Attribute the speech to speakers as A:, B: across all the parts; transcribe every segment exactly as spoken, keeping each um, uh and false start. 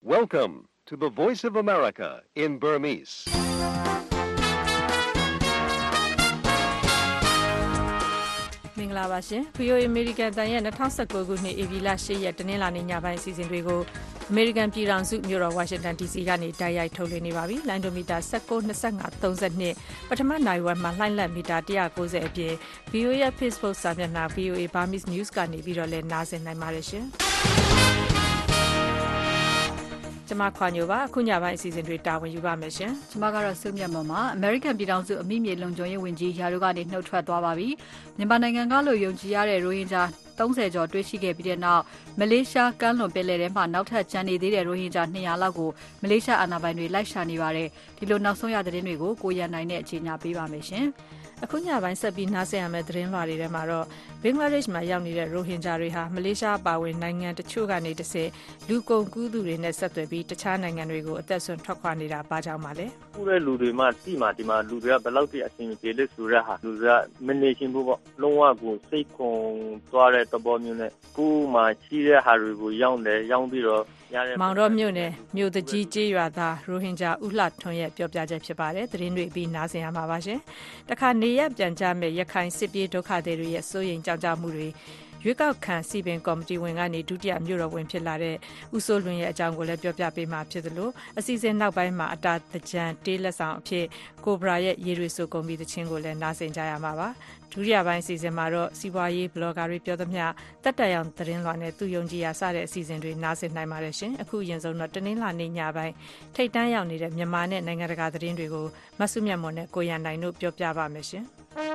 A: Welcome to the Voice of America in Burmese.
B: ။မင်္ဂလာပါရှင်။ ဗွီအိုအေ American တန်ရဲ့၂၀၁၉ခုနှစ်ဧပြီလ၈ရက်တနင်္လာနေ့ညပိုင်းအစီအစဉ်တွေကို American ပြည်ထောင်စုမြို့တော် Washington ဒီ စီ ကနေတိုက်ရိုက်ထုတ်လွှင့်နေပါပြီ။လိုင်းဒိုမီတာ၁၉ ၂၅ ၃၂ပထမနိုင်ဝက်မှာလှိုင်းလက်မီတာ၁၉၀အပြင် ဗွီအိုအေရဲ့ Facebook စာမျက်နှာ ဗွီအိုအေ Burmese News ကနေပြီးတော့လည်းနားဆင်နိုင်ပါတယ်ရှင်။ကျမခွာညိုပါအခုညပိုင်းအစီအစဉ်တွေတာဝန်ယူပါမယ်ရှင်
C: ကျမကတော့စုမြတ်မော်မှာ American ပြည်ထောင်စုအမိမြေလုံခြုံရေးဝန်ကြီးယာတို့ကနေနှုတ်ထွက်သွားပါပြီမြန်မာနိုင်ငံကလို့ယုံကြည်ရတဲ့ရိုဟင်ဂျာ၃၀ကျော်တွေ့ရှိခဲ့ပြီးတဲ့နောက်မလေးရှားကမ်းလွန်ပင်လယ်ထဲမှာနောက်ထပ်ကျန်နေသေးတဲ့ရိုဟင်ဂျာ၂၀၀လောက်ကိုမလေးရှားအာဏာပိုင်တွေလိုက်ရှာနေပါတယ်ဒီလိုနောက်ဆုံးရသတင်းတွေကိုကိုရန်နိုင်နဲ့အခြေညာပေးပါမယ်ရှင်
B: အခုညပိုင်းဆက်ပြီးနားဆင်ရမယ့်သတင်းလွှာတွေထဲမှာတော့ဘင်္ဂလားဒေ့ရှ်မှာရောက်နေတဲ့ရိုဟင်ဂျာတွေဟာမလေးရှားအပါအဝင်နိုင်ငံတချို့ကနေတစ်ဆင့်လူကုန်ကူးသူတွေနဲ့ဆက်သွယ်ပြီးတခြားနိုင်ငံတွေကိုအသက်ဆွန့်ထွက်ခွာနေတာဘာကြောင့်ပါလဲ
D: ။ခုတဲ့လူတွေမှတိမှဒီမှာလူတွေကဘယ်လောက်ထိအဆင်ပြေလဲဆိုတဲ့ဟာလူတွေကမနေချင်ဘူးပေါ့။လုံးဝကိုစိတ်ခုန်သွားတဲ့သဘောမျိုးနဲ့ကိုယ်မှရှိတဲ့ဟာတွေကိုရောင်းတယ်ရောင်းပြီးတော့
B: မောင်တော်မြို့နယ်မြို့တကြီးကျေးရွာသားရိုဟင်ဂျာဦးလှထွန်းရဲ့ပြောပြချက်ဖြစ်ပါတယ်သတင်းတွေပြီးနားဆင်ရမှာပါရှင်တခါနေရပြန်ကြမဲ့ရခိုင်စစ်ပြေးဒုက္ခသည်တွေရဲ့စိုးရိမ်ကြောက်ကြမှုတွေရွေးကောက်ခံစီပင်ကော်မတီဝင်ကနေဒုတိယမြို့တော်ဝင်ဖြစ်လာတဲ့ဦးစိုးလွင်ရဲ့အကြောင်းကိုလည်းပြောပြပေးမှာဖြစ်သလိုအစီအစဉ်နောက်ပိုင်းမှာအတာတကြံတေးလက်ဆောင်အဖြစ်ကိုဘရာရဲ့ရေရွေဆိုကုန်ပြီးတခြင်းကိုလည်းနားဆင်ကြရမှာပါဒုတိယပိုင်းအစီအစဉ်မှာတော့စီးပွားရေးဘလော့ဂါတွေပြောသမျှတက်တရောင်သတင်းလွှာနဲ့သူယုံကြည်ရာစတဲ့အစီအစဉ်တွေနားဆင်နိုင်ပါတယ်ရှင်အခုအရင်ဆုံးတော့တနင်္လာနေ့ညပိုင်းထိတ်တန်းရောက်နေတဲ့မြန်မာနဲ့နိုင်ငံတကာသတင်းတွေကိုမဆုမြတ်မွန်နဲ့ကိုရန်နိုင်တို့ပြောပြပါမယ်ရှင်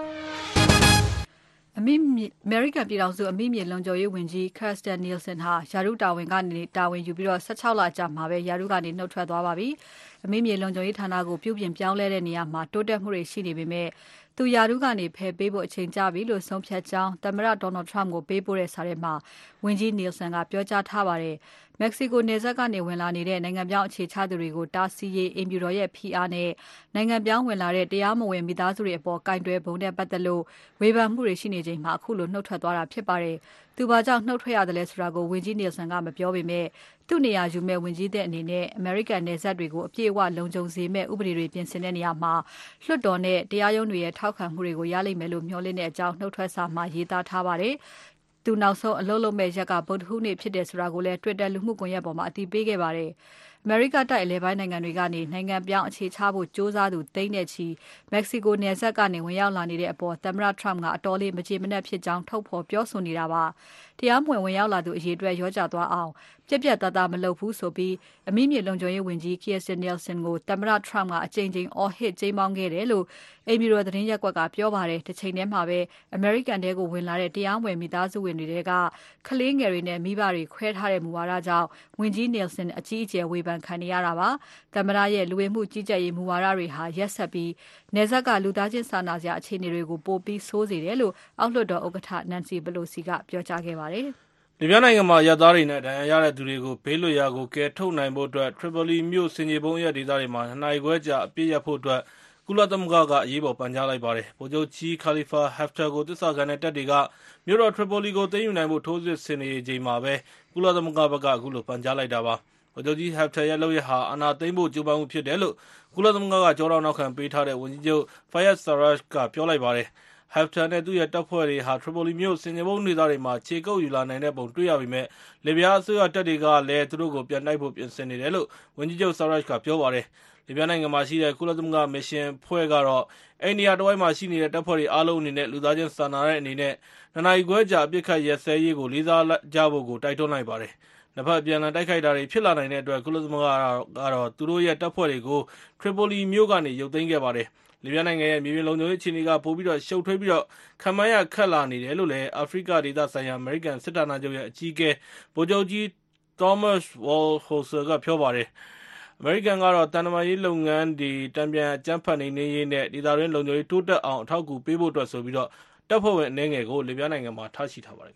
C: အမိအမေရိကန်ပြည်ထောင်စုအမိမြေလုံခြုံရေးဝန်ကြီး Kirstjen Nielsen ဟာယာရုတာဝန်ကနေတာဝန်ယူပြီးတော့၁၆လကြာမှာပဲယာရုကနေနှုတ်ထွက်သွားပါပြီ။အမိမြေလုံခြုံရေးဌာနကိုပြုပြင်ပြောင်းလဲတဲ့နေရာမှာတိုးတက်မှုတွေရှိနေပေမဲ့သူယာရုကနေဖယ်ပေးဖို့အချိန်ကြာပြီလို့ဆုံးဖြတ်ကြောင်းသမ္မတ Donald Trump ကိုပေးပို့တဲ့စာထဲမှာဝန်ကြီး Nielsen ကပြောကြားထားပါတယ်။မက္ကဆီကိုနယ်စပ်ကနေဝင်လာနေတဲ့နိုင်ငံပြောင်းအခြေချသူတွေကိုတားဆီးရေးအင်ဖြူတော်ရဲ့ဖိအားနဲ့နိုင်ငံပြောင်းဝင်လာတဲ့တရားမဝင်မိသားစုတွေအပေါ်ကင်တွယ်ပုံနဲ့ပတ်သက်လို့ဝေဖန်မှုတွေရှိနေချိန်မှာအခုလိုနှုတ်ထွက်သွားတာဖြစ်ပါတယ်။သူဘာကြောင့်နှုတ်ထွက်ရတယ်လဲဆိုတာကိုဝန်ကြီး Nielsen ကမပြောပေမဲ့သူ့နေရာယူမဲ့ဝန်ကြီးတဲ့အနေနဲ့ American နယ်စပ်တွေကိုအပြည့်အဝလုံခြုံစေမဲ့ဥပဒေတွေပြင်ဆင်တဲ့နေရာမှာလွှတ်တော်နဲ့တရားရုံးတွေရဲ့ထောက်ခံမှုတွေကိုရလိမ့်မယ်လို့မျှော်လင့်တဲ့အကြောင်းနှုတ်ထွက်စာမှာရေးသားထားပါတယ်။သူနောက်ဆုံးအလုပ်လုပ်မဲ့ရက်ကဗုဒ္ဓဟူးနေ့ဖြစ်တယ်ဆိုတာကိုလည်း Twitter လူမှုကွန်ရက်ပေါ်မှာအတည်ပြုခဲ့ပါတယ်။အမေရိကတိုက်အလဲပိုင်းနိုင်ငံတွေကနေနိုင်ငံပြောင်းအခြေချဖို့ကြိုးစားသူတိမ့်တဲ့ချီမက္ကဆီကိုနယ်စပ်ကနေဝင်ရောက်လာနေတဲ့အပေါ်သမ္မတ Trump ကအတော်လေးမကြေမနက်ဖြစ်ကြောင်းထုတ်ဖော်ပြောဆိုနေတာပါ။တရားမဝင်ဝင်ရောက်လာသူအရေးအတွက်ရောကြသွားအောင်ပြက်ပြက်သားသားမလုပ်ဘူးဆိုပြီးအမိမြေလုံခြုံရေးဝန်ကြီး Kirstjen Nielsen ကိုသမ္မတ Trump ကအကြိမ်ကြိမ်အော်ဟစ်ကြေးမောင်းခဲ့တယ်လို့အိမ်ဖြူတော်သတင်းရက်ကွက်ကပြောပါတယ်။တစ်ချိန်တည်းမှာပဲ American တဲကိုဝင်လာတဲ့တရားဝင်မိသားစုဝင်တွေကကလေးငယ်တွေနဲ့မိဘတွေခွဲထားတဲ့မူဝါဒကြောင့်ဝန်ကြီး Nielsen အကြီးအကျယ်ဝေဖန်ခံနေရတာပါ။သမ္မတရဲ့လူဝင်မှုကြီးကြပ်ရေးမူဝါဒတွေဟာရက်ဆက်ပြီးနယ်စပ်ကလူသားချင်းစာနာစရာအခြေအနေတွေကိုပိုပြီးဆိုးစေတယ်လို့အောက်လွှတ်တော်ဥက္ကဋ္ဌ Nancy Pelosi ကပြောကြားခဲ့ပါတယ်
E: လစ်ဗျားနိုင်ငံမှာရသားတွေနဲ့ဒဏ်ရာရတဲ့သူတွေကိုဘေးလွတ်ရာကိုကယ်ထုတ်နိုင်ဖို့အတွက် Tripoli မြို့ဆင်ခြေဖုံးအရပ်ဒေသတွေမှာနှစ်နာရီခွဲကြာအပြည့်ရဖို့အတွက်ကုလသမဂ္ဂကအရေးပေါ်ပန်ကြားလိုက်ပါတယ်။ဗိုလ်ချုပ်ကြီး Khalifa Haftar ကိုသစ္စာခံတဲ့တပ်တွေကမြို့တော် Tripoli ကိုသိမ်းယူနိုင်ဖို့ထိုးစစ်ဆင်နေချိန်မှာပဲကုလသမဂ္ဂဘက်ကအခုလိုပန်ကြားလိုက်တာပါ။ဗိုလ်ချုပ်ကြီး Haftar ရဲ့လုပ်ရဟာအာဏာသိမ်းဖို့ကြိုးပမ်းမှုဖြစ်တယ်လို့ကုလသမဂ္ဂကကြောတောင်နောက်ခံပေးထားတဲ့ဝန်ကြီးချုပ် Fayez Sarraj ကပြောလိုက်ပါတယ်။ Haftar နဲ့သူ့ရဲ့တပ်ဖွဲ့တွေဟာ Tripoli မြို့ဆင်ခြေဖုံးဒေသတွေမှာခြေကုပ်ယူလာနိုင်တဲ့ပုံတွေ့ရပေမဲ့လစ်ဗျားအစိုးရတပ်တွေကလည်းသူတို့ကိုပြန်တိုက်ဖို့ပြင်ဆင်နေတယ်လို့ဝန်ကြီးချုပ် Sarraj ကပြောပါတယ်။လစ်ဗျားနိုင်ငံမှာရှိတဲ့ကုလသမဂ္ဂမစ်ရှင်ဖွဲ့ကတော့အဲ့ဒီနေရာတဝိုက်မှာရှိနေတဲ့တပ်ဖွဲ့တွေအားလုံးအနေနဲ့လူသားချင်းစာနာတဲ့အနေနဲ့နှစ်နာရီခွဲကြာအပစ်အခတ်ရပ်စဲရေးကိုလေးစားကြဖို့ကိုတိုက်တွန်းလိုက်ပါတယ်။နှစ်ဖက်ပြန်လည်တိုက်ခိုက်တာတွေဖြစ်လာနိုင်တဲ့အတွက်ကုလသမဂ္ဂကတော့သူတို့ရဲ့တပ်ဖွဲ့တွေကို Tripoli မြို့ကနေရုပ်သိမ်းခဲ့ပါတယ်။လစ်ဗျားနိုင်ငံရဲ့မြေပြင်လုံခြုံရေးအခြေအနေကပိုပြီးတော့ရှုပ်ထွေးပြီးတော့ခံမှန်းရခက်လာနေတယ်လို့လည်းအာဖရိကဒေသဆိုင်ရာအမေရိကန်စစ်ဌာနချုပ်ရဲ့အကြီးအကဲဗိုလ်ချုပ်ကြီး Thomas Waldhauser ကပြောပါတယ်။အမေရိကန်ကတော့တန်တမာရေးလုပ်ငန်းတွေတံပြန်အကြမ်းဖက်နေနေရေးနဲ့ဒေသတွင်းလုံခြုံရေးတိုးတက်အောင်အထောက်အကူပေးဖို့အတွက်ဆိုပြီးတော့တပ်ဖွဲ့ဝင်အနေငယ်ကိုလစ်ဗျားနိုင်ငံမှာထားရှိထားပါတယ်ခင်ဗျာ။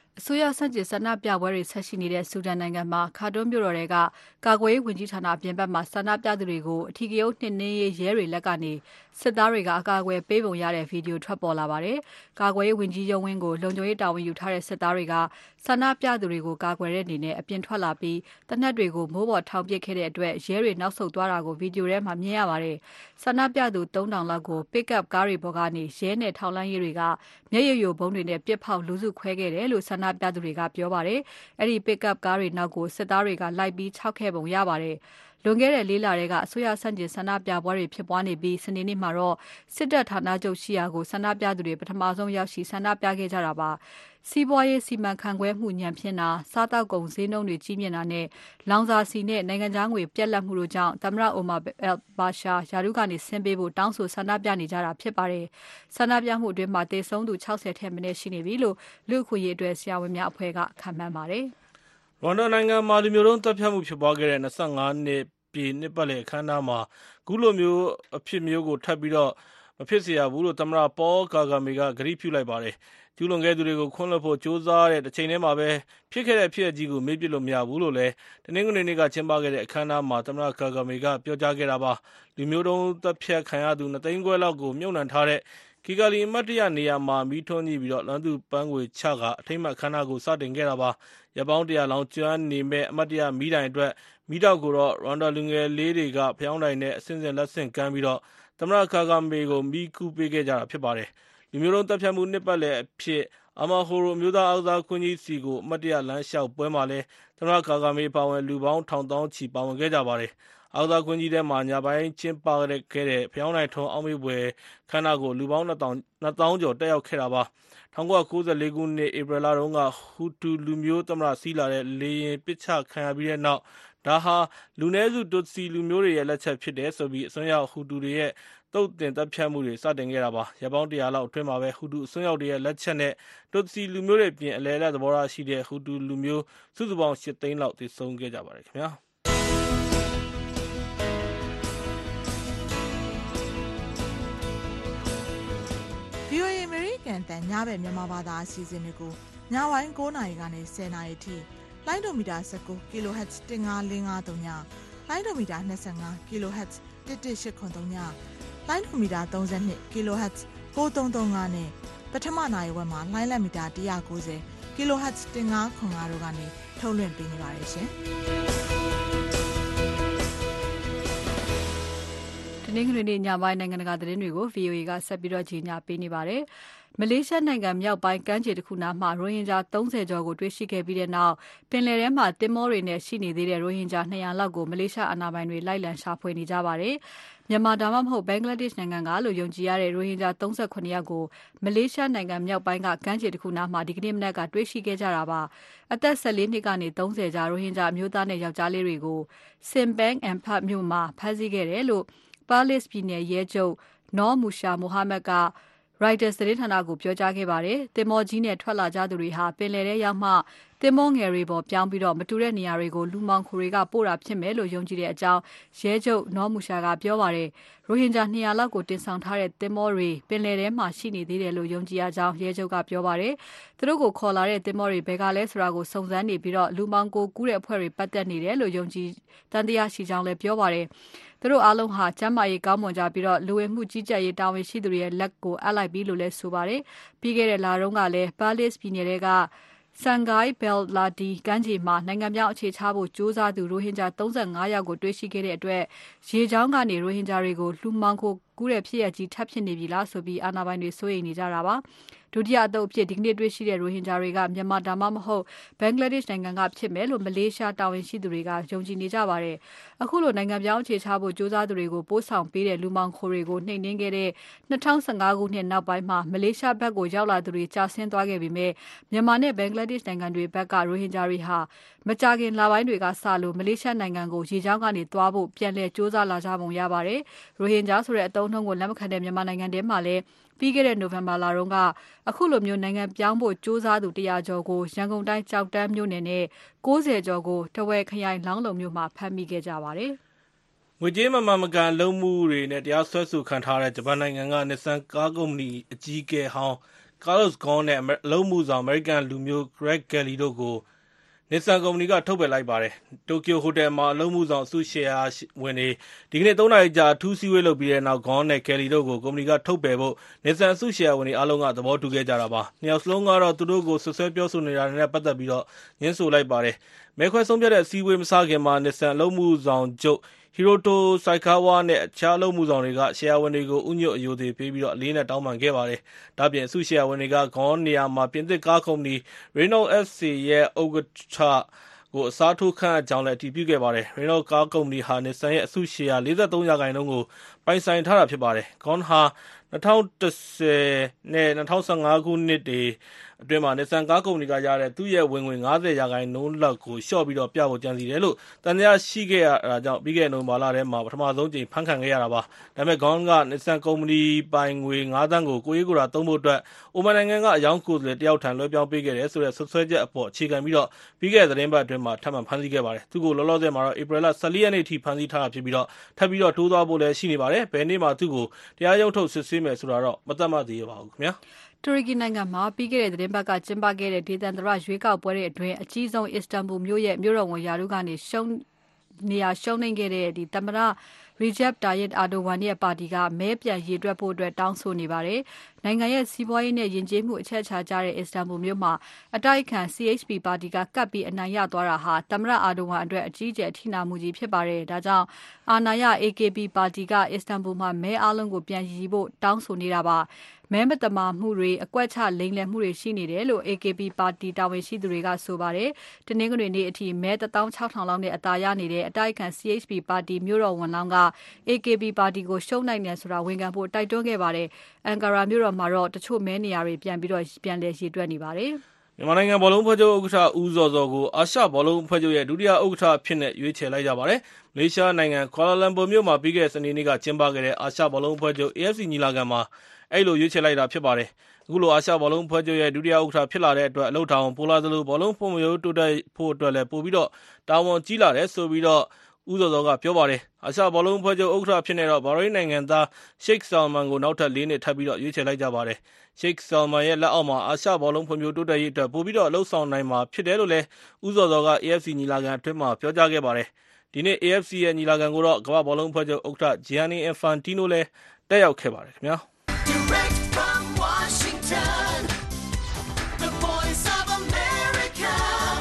C: အစိုးရဆန့်ကျင်ဆန္ဒပြပွဲတွေဆက်ရှိနေတဲ့ဆူဒန်နိုင်ငံမှာခါတွန်းမြို့တော်တွေကကာကွယ်ရေးဝန်ကြီးဌာနအပြင်ဘက်မှာဆန္ဒပြသူတွေကိုအထီးကရုဏ်းနှိမ်နင်းရေးရဲတွေလက်ကနေစစ်သားတွေကအကာအကွယ်ပေးပုံရတဲ့ဗီဒီယိုထွက်ပေါ်လာပါတယ်။ကာကွယ်ရေးဝန်ကြီးရုံးဝင်းကိုလုံခြုံရေးတာဝန်ယူထားတဲ့စစ်သားတွေကဆန္ဒပြသူတွေကိုကာကွယ်တဲ့အနေနဲ့အပြင်ထွက်လာပြီးတနက်တွေကိုမိုးပေါ်ထောင်ပစ်ခဲ့တဲ့အတွက်ရဲတွေနောက်ဆုတ်သွားတာကိုဗီဒီယိုထဲမှာမြင်ရပါတယ်။ဆန္ဒပြသူသုံးထောင်လောက်ကို pick-up ကားတွေပေါ်ကနေရဲနဲ့ထောက်လှမ်းရေးတွေကမျက်ရည်ယိုဗုံးတွေနဲ့ပစ်ဖောက်လူစုခွဲခဲ့တယ်လို့ဆန္ဒပြသူတွေကပြောပါတယ်။အဲဒီ pick-up ကားတွေနောက်ကိုစစ်သားတွေကလိုက်ပြီးခြောက်ခဲ့ပုံရပါတယ်။လွန်ခဲ့တဲ့လေးလတည်းကအစိုးရဆန့်ကျင်ဆန္ဒပြပွဲတွေဖြစ်ပွားနေပြီးစနေနေ့မှာတော့စစ်တပ်ဌာနချုပ်ရှိရာကိုဆန္ဒပြသူတွေပထမဆုံးရောက်ရှိဆန္ဒပြခဲ့ကြတာပါ။စီးပွားရေးစီမံခန့်ခွဲမှုညံဖြင့်တာစားတောက်ကုန်ဈေးနှုန်းတွေကြီးမြင့်တာနဲ့လောင်စာဆီနဲ့နိုင်ငံခြားငွေပြက်လက်မှုတို့ကြောင့်သမ္မတအိုမာဘာရှာယာရုကနေဆင်းပေးဖို့တောင်းဆိုဆန္ဒပြနေကြတာဖြစ်ပါတယ်။ဆန္ဒပြမှုအတွင်းမှာတေဆုံးသူ၆၀ထက်မနည်းရှိနေပြီလို့လူ့အခွင့်အရေးအတွက်ဆရာဝန်များအဖွဲ့ကခန့်မှန်းပါတယ်
E: ။ရွန်ဒါနိုင်ငံမှာလူမျိုးတုံးတပ်ဖြတ်မှုဖြစ်ပွားခဲ့တဲ့၂၅နှစ်ပြည့်နှစ်ပတ်လည်အခမ်းအနားမှာခုလိုမျိုးအဖြစ်မျိုးကိုထပ်ပြီးတော့မဖြစ်စေရဘူးလို့သမ္မတပေါကာဂါမေကဂရုပြုလိုက်ပါတယ်။ကျူးလွန်ခဲ့သူတွေကိုခွင့်လွှတ်ဖို့ကြိုးစားတဲ့တစ်ချိန်တည်းမှာပဲဖြစ်ခဲ့တဲ့ဖြစ်ရပ်ကြီးကိုမေ့ပစ်လို့မရဘူးလို့လည်းတနင်္ဂနွေနေ့ကကျင်းပခဲ့တဲ့အခမ်းအနားမှာသမ္မတကာဂါမေကပြောကြားခဲ့တာပါ။လူမျိုးတုံးတပ်ဖြတ်ခံရသူနှစ်သိန်းခွဲလောက်ကိုမြုပ်နှံထားတဲ့ကီဂါလီအမတ်တရနေရာမှာမီးထွန်းညှိပြီးတော့လွမ်းသူပန်းငွေချကအထိမ်းအမှတ်အခမ်းအနားကိုစတင်ခဲ့တာပါ။ရပောင်းတရာလောင်ကျွမ်းနေမဲ့အမတ်တရမီးတိုင်အတွက်မီးတောက်ကိုတော့ရွန်ဒါလူငယ်လေးတွေကဖျောင်းတိုင်နဲ့အစင်စင်လက်ဆင့်ကမ်းပြီးတော့သမ္မတကာဂါမေကိုမီးကူးပေးခဲ့ကြတာဖြစ်ပါတယ်။လူမျိုးတုံးတပ်ဖြတ်မှုနှစ်ပတ်လည်အဖြစ်အာမာဟိုရိုမျိုးသားအားကစားခွင့်ကြီးစီကိုအမတ်တရလမ်းလျှောက်ပွဲမှာလည်းသမ္မတကာဂါမေပါဝင်လူပေါင်းထောင်သောင်းချီပါဝင်ခဲ့ကြပါတယ်။အားကစားခွင့်ကြီးထဲမှာညပိုင်းကျင်းပခဲ့တဲ့ဖျောင်းတိုင်ထုံးအောင်မေပွဲခမ်းနားကိုလူပေါင်းနှစ်သောင်းကျော်တက်ရောက်ခဲ့တာပါ။၁၉၉၄ခုနှစ်ဧပြီလတုန်းကဟူတူလူမျိုးသမ္မတစီးလာတဲ့လေယာဉ်ပစ်ချခံရပြီးတဲ့နောက်ဒါဟာလူနည်းစုတွတ်စီလူမျိုးတွေရဲ့လက်ချက်ဖြစ်တယ်ဆိုပြီးအစွန်းရောက်ဟူတူတွေရဲ့တုတ်တင်တပ်ဖြတ်မှုတွေစတင်ခဲ့တာပါ။ရပောင်းတရာလောက်အတွင်းမှာပဲဟူတူအစွန်းရောက်တွေရဲ့လက်ချက်နဲ့တွတ်စီလူမျိုးတွေပြင်အလဲလက်သဘောထားရှိတဲ့ဟူတူလူမျိုးစုစုပေါင်း၈သိန်းလောက်သေဆုံးခဲ့ကြပါတယ်ခင်ဗျာ။
F: ဗွီအိုအေ American တန်ညဘက်မြန်မာဘာသာအစီအစဉ်တွေကိုညပိုင်း၉နာရီကနေ၁၀နာရီထိလိုင်းဒိုမီတာ၁၉ kHz ၁၅၄၅၃ညလိုင်းဒိုမီတာ၂၅ kHz ၁၁၈၇၃ညလိုင်းဒိုမီတာ၃၂ kHz ၉၃၃၅နဲ့ပထမနာရီဝက်မှာလိုင်းလက်မီတာ၁၉၀ kHz ၁၅၇၅တို့ကနေထုတ်လွှင့်ပေးနေပါတယ်ရှင်။
C: တနင်္ဂနွေနေ့ညပိုင်းနိုင်ငံတကာသတင်းတွေကို ဗွီအိုအေ ကဆက်ပြီးတော့ကြီးညာပေးနေပါတယ်။မလေးရှားနိုင်ငံမြောက်ပိုင်းကမ်းခြေတစ်ခုနားမှာရိုဟင်ဂျာ၃၀ကျော်ကိုတွေ့ရှိခဲ့ပြီးတဲ့နောက်ပင်လယ်ထဲမှာသင်္ဘောတွေနဲ့ရှိနေသေးတဲ့ရိုဟင်ဂျာ၂၀၀လောက်ကိုမလေးရှားအာဏာပိုင်တွေလိုက်လံရှာဖွေနေကြပါတယ်။မြန်မာဒါမှမဟုတ်ဘင်္ဂလားဒေ့ရှ်နိုင်ငံကလို့ယုံကြည်ရတဲ့ရိုဟင်ဂျာ၃၇ယောက်ကိုမလေးရှားနိုင်ငံမြောက်ပိုင်းကကမ်းခြေတစ်ခုနားမှာဒီကနေ့မနက်ကတွေ့ရှိခဲ့ကြတာပါ။အသက်၁၄နှစ်ကနေ၃၀ကြားရိုဟင်ဂျာအမျိုးသားနဲ့ယောက်ျားလေးတွေကို Simpang Ampat မြို့မှာဖမ်းဆီးခဲ့တယ်လို့Perlis ပြည်နယ်ရဲချုပ်နော်မူရှာမိုဟာမက်က Reuters သတင်းဌာနကိုပြောကြားခဲ့ပါတယ်။သင်္ဘောကြီးနဲ့ထွက်လာကြသူတွေဟာပင်လယ်ထဲရောက်မှသင်္ဘောငယ်တွေပေါ်ပြောင်းပြီးတော့မတူတဲ့နေရာတွေကိုလူမှောင်ခိုတွေကပို့တာဖြစ်မယ်လို့ယုံကြည်တဲ့အကြောင်းရဲချုပ်နော်မူရှာကပြောပါတယ်။ရိုဟင်ဂျာ၂၀၀လောက်ကိုတင်ဆောင်ထားတဲ့သင်္ဘောတွေပင်လယ်ထဲမှာရှိနေသေးတယ်လို့ယုံကြည်ရကြောင်းရဲချုပ်ကပြောပါတယ်။သူတို့ကိုခေါ်လာတဲ့သင်္ဘောတွေဘယ်ကလဲဆိုတာကိုစုံစမ်းနေပြီးတော့လူမှောင်ခိုကူးတဲ့အဖွဲ့တွေပတ်သက်နေတယ်လို့ယုံကြည်တန်တရားရှိကြောင်းလည်းပြောပါတယ်။သူတို့အားလုံးဟာကျန်းမာရေးကောင်းမွန်ကြပြီးတော့လူဝင်မှုကြီးကြပ်ရေးတာဝန်ရှိသူတွေရဲ့လက်ကိုအပ်လိုက်ပြီလို့လည်းဆိုပါတယ်။ပြီးခဲ့တဲ့လတုန်းကလည်း Perlis ပြည်နယ်ကSungai Belati ကမ်းခြေမှာနိုင်ငံပြောင်းအခြေချဖို့ကြိုးစားသူရိုဟင်ဂျာ၃၅ယောက်ကိုတွေ့ရှိခဲ့တဲ့အတွက်ရေကြောင်းကနေရိုဟင်ဂျာတွေကိုလူမှောင်ခိုကူးတဲ့ဖြစ်ရပ်ကြီးထပ်ဖြစ်နေပြီလားဆိုပြီးအာဏာပိုင်တွေစိုးရိမ်နေကြတာပါ။ဒုတိယအသုတ်အဖြစ်ဒီကနေ့တွေ့ရှိတဲ့ရိုဟင်ဂျာတွေကမြန်မာဒါမှမဟုတ်ဘင်္ဂလားဒေ့ရှ်နိုင်ငံကဖြစ်မယ်လို့မလေးရှားတာဝန်ရှိသူတွေကယုံကြည်နေကြပါတယ်။အခုလိုနိုင်ငံပြောင်းအခြေချဖို့ကြိုးစားသူတွေကိုပို့ဆောင်ပေးတဲ့လူမှောင်ခိုတွေကိုနှိမ်နင်းခဲ့တဲ့၂၀၁၅ခုနှစ်နောက်ပိုင်းမှာမလေးရှားဘက်ကိုရောက်လာသူတွေကြာဆင်းသွားခဲ့ပေမဲ့မြန်မာနဲ့ဘင်္ဂလားဒေ့ရှ်နိုင်ငံတွေဘက်ကရိုဟင်ဂျာတွေဟာမကြာခင်လပိုင်းတွေကစလို့မလေးရှားနိုင်ငံကိုရေကြောင်းကနေသွားဖို့ပြန်လည်ကြိုးစားလာကြပုံရပါတယ်။ရိုဟင်ဂျာဆိုတဲ့အသုံးအနှုန်းကိုလက်မခံတဲ့မြန်မာနိုင်ငံထဲမှာလည်းပြီးခဲ့တဲ့နိုဝင်ဘာလတုန်းကအခုလိုမျိုးနိုင်ငံပြောင်းဖို့ကြိုးစားသူတရာကျော်ကိုရန်ကုန်တိုင်းကြောက်တန်းမြို့နယ်နဲ့၉၀ကျော်ကိုတဝယ်ခရိုင်လောင်းလုံမြို့မှာဖမ်းမိခဲ့ကြပါတယ်
E: ။ငွေကြေးမမှန်မကန်လုပ်မှုတွေနဲ့တရားစွဲဆိုခံထားတဲ့ဂျပန်နိုင်ငံက Nissan ကားကုမ္ပဏီအကြီးအကဲဟောင်း Carlos Ghosn နဲ့အလုပ်မှုဆောင် American လူမျိုး Greg Kelly တို့ကို Nissan ကုမ္ပဏီကထုတ်ပယ်လိုက်ပါတယ်။ တိုကျိုဟိုတယ်မှာအလုပ်မှုဆောင်အစုရှယ်ယာဝင်တွေဒီကနေ့သုံးနာရီကြာအထူးစည်းဝေးလုပ်ပြီးတဲ့နောက် Ghosn နဲ့ Kelly တို့ကိုကုမ္ပဏီကထုတ်ပယ်ဖို့ Nissan အစုရှယ်ယာဝင်တွေအားလုံးကသဘောတူခဲ့ကြတာပါ။နှစ်ယောက်စလုံးကတော့သူတို့ကိုဆွဆွဲပြောဆိုနေတာနဲ့ပတ်သက်ပြီးတော့ညှင်းဆိုလိုက်ပါတယ်။မဲခွဲဆုံးဖြတ်တဲ့အစည်းအဝေးမစခင်မှာ Nissan အလုပ်မှုဆောင်ချုပ် Hiroto Saikawa နဲ့အခြားအလုပ်မှုဆောင်တွေကရှယ်ယာဝင်တွေကိုဥညွတ်အယိုသေးပေးပြီးတော့အလေးနဲ့တောင်းပန်ခဲ့ပါတယ်။ဒါ့အပြင်အစုရှယ်ယာဝင်တွေက Ghosn နေရာမှာပြင်သစ်ကားကုမ္ပဏီ Renault အက်ဖ် စီ ရဲ့ဥက္ကဋ္ဌကိုအစားထိုးခန့်အပ်ကြောင်းလည်းအတည်ပြုခဲ့ပါတယ်။ Renault ကားကုမ္ပဏီဟာ Nissan ရဲ့အစုရှယ်ယာလေးဆယ့်သုံးရာခိုင်နှုန်းကိုပိုင်ဆိုင်ထားတာဖြစ်ပါတယ်။ Ghosn ဟာ၂၀၁၀နဲ့၂၀၁၅ခုနှစ်တွေအတွင်းမှာ Nissan ကားကုမ္ပဏီကရတဲ့သူ့ရဲ့ဝင်ငွေ၅၀ရာခိုင်နှုန်းလောက်ကိုလျှော့ပြီးတော့ပြဖို့ကြံစည်တယ်လို့သံသယရှိခဲ့ရတာကြောင့်ပြီးခဲ့တဲ့နိုဝင်ဘာလထဲမှာပထမဆုံးကြိမ်ဖမ်းခံခဲ့ရတာပါ။ဒါပေမဲ့ Ghosn က Nissan ကုမ္ပဏီပိုင်ငွေ၅သန်းကိုကိုယ်ရေးကိုယ်တာသုံးဖို့အတွက်အိုမန်နိုင်ငံကအယောင်းကိုယ်စားလှယ်တယောက်ထံလွှဲပြောင်းပေးခဲ့တယ်ဆိုတဲ့ဆွဆွဲချက်အပေါ်အခြေခံပြီးတော့ပြီးခဲ့တဲ့သတင်းပတ်အတွင်းမှာထပ်မံဖမ်းဆီးခဲ့ပါတယ်။သူ့ကိုလောလောဆယ်မှာတော့ဧပြီလ၁၄ရက်နေ့ထိဖမ်းဆီးထားတာဖြစ်ပြီးတော့ထပ်ပြီးတော့တိုးသွားဖို့လည်းရှိနေပါတယ်။ဘယ်နေ့မှသူ့ကိုတရားရုံးထုတ်စစ်ဆေးမယ်ဆိုတာတော့မသတ်မှတ်သေးပါဘူးခင်ဗျာ။
C: တူရကီနိုင်ငံမှာပြီးခဲ့တဲ့သတင်းပတ်ကကျင်းပခဲ့တဲ့ဒေသန္တရရွေးကောက်ပွဲတွေအတွင်းအကြီးဆုံးအစ္စတန်ဘူမြို့ရဲ့မြို့တော်ဝန်ယာရုကနေရှုံးနေရာရှုံးနိမ့်ခဲ့တဲ့ဒီသမ္မတRecep Tayyip Erdogan ရဲ့ပါတီကမဲပြန်ရေတွက်ဖို့အတွက်တောင်းဆိုနေပါတယ်။နိုင်ငံရဲ့စီးပွားရေးနဲ့ယဉ်ကျေးမှုအချက်အခြာကျတဲ့အစ္စတန်ဘူမြို့မှာအတိုက်အခံ C H P ပါတီကကပ်ပြီးအနိုင်ရသွားတာဟာသမ္မတ Erdogan အတွက်အကြီးအကျယ်အထိနာမှုကြီးဖြစ်ပါတယ်။ဒါကြောင့်အာဏာရ A K P ပါတီကအစ္စတန်ဘူမှာမဲအားလုံးကိုပြန်ရည်ဖို့တောင်းဆိုနေတာပါ။မဲမတမာမှုတွေအကွက်ချလိမ်လည်မှုတွေရှိနေတယ်လို့ A K P ပါတီတာဝန်ရှိသူတွေကဆိုပါတယ်။တနင်္ဂနွေနေ့အထိမဲတစ်သောင်းခြောက်ထောင်လောက်နဲ့အသာရနေတဲ့အတိုက်အခံ C H P ပါတီမြို့တော်ဝန်လောင်းက A K P ပါတီကိုရှုံးနိုင်တယ်ဆိုတာဝန်ခံဖို့တိုက်တွန်းခဲ့ပါတယ်။အန်ကာရာမြို့တော်မှာတော့တချို့မဲနေရာတွေပြန်ပြီးတော့ပြန်လည်ရေတွက်နေပါတယ်
E: ။မြန်မာနိုင်ငံဘောလုံးဖွဲ့ချုပ်ဥက္ကဋ္ဌဦးဇော်ဇော်ကိုအာရှဘောလုံးဖွဲ့ချုပ်ရဲ့ဒုတိယဥက္ကဋ္ဌဖြစ်နေရွေးချယ်လိုက်ကြပါတယ်။မလေးရှားနိုင်ငံကွာလာလမ်ပူမြို့မှာပြီးခဲ့တဲ့စနေနေ့ကကျင်းပခဲ့တဲ့အာရှဘောလုံးဖွဲ့ချုပ် A F C ညီလာခံမှာအဲ့လိုရွေးချယ်လိုက်တာဖြစ်ပါတယ်။အခုလိုအာရှဘောလုံးဖွဲ့ချုပ်ရဲ့ဒုတိယဥက္ကဋ္ဌဖြစ်လာတဲ့အတွက်အလုပ်ထောင်ပိုလာသလိုဘောလုံးဖွဲ့မရိုးတိုးတက်ဖို့အတွက်လည်းပို့ပြီးတော့တာဝန်ကြီးလာတယ်ဆိုပြီးတော့ဦးဇော်ဇော်ကပြောပါတယ်။အာရှဘောလုံးဖွဲ့ချုပ်ဥက္ကဋ္ဌဖြစ်နေတော့ဘာရိန်းနိုင်ငံသား Sheikh Salman ကိုနောက်ထပ်လေးနှစ်ထပ်ပြီးတော့ရွေးချယ်လိုက်ကြပါတယ်။ Sheikh Salman ရဲ့လက်အောက်မှာအာရှဘောလုံးဖွံ့ဖြိုးတိုးတက်ရေးအတွက်ပို့ပြီးတော့အလုပ်ဆောင်နိုင်မှာဖြစ်တယ်လို့လည်းဦးဇော်ဇော်က A F C ညီလာခံအတွင်းမှာပြောကြားခဲ့ပါတယ်။ဒီနေ့ A F C ရဲ့ညီလာခံကိုတော့ကမ္ဘာဘောလုံးဖွဲ့ချုပ်ဥက္ကဋ္ဌ Gianni Infantino လည်းတက်ရောက်ခဲ့ပါတယ်ခင်ဗျာ။ Direct from Washington, the voice of America,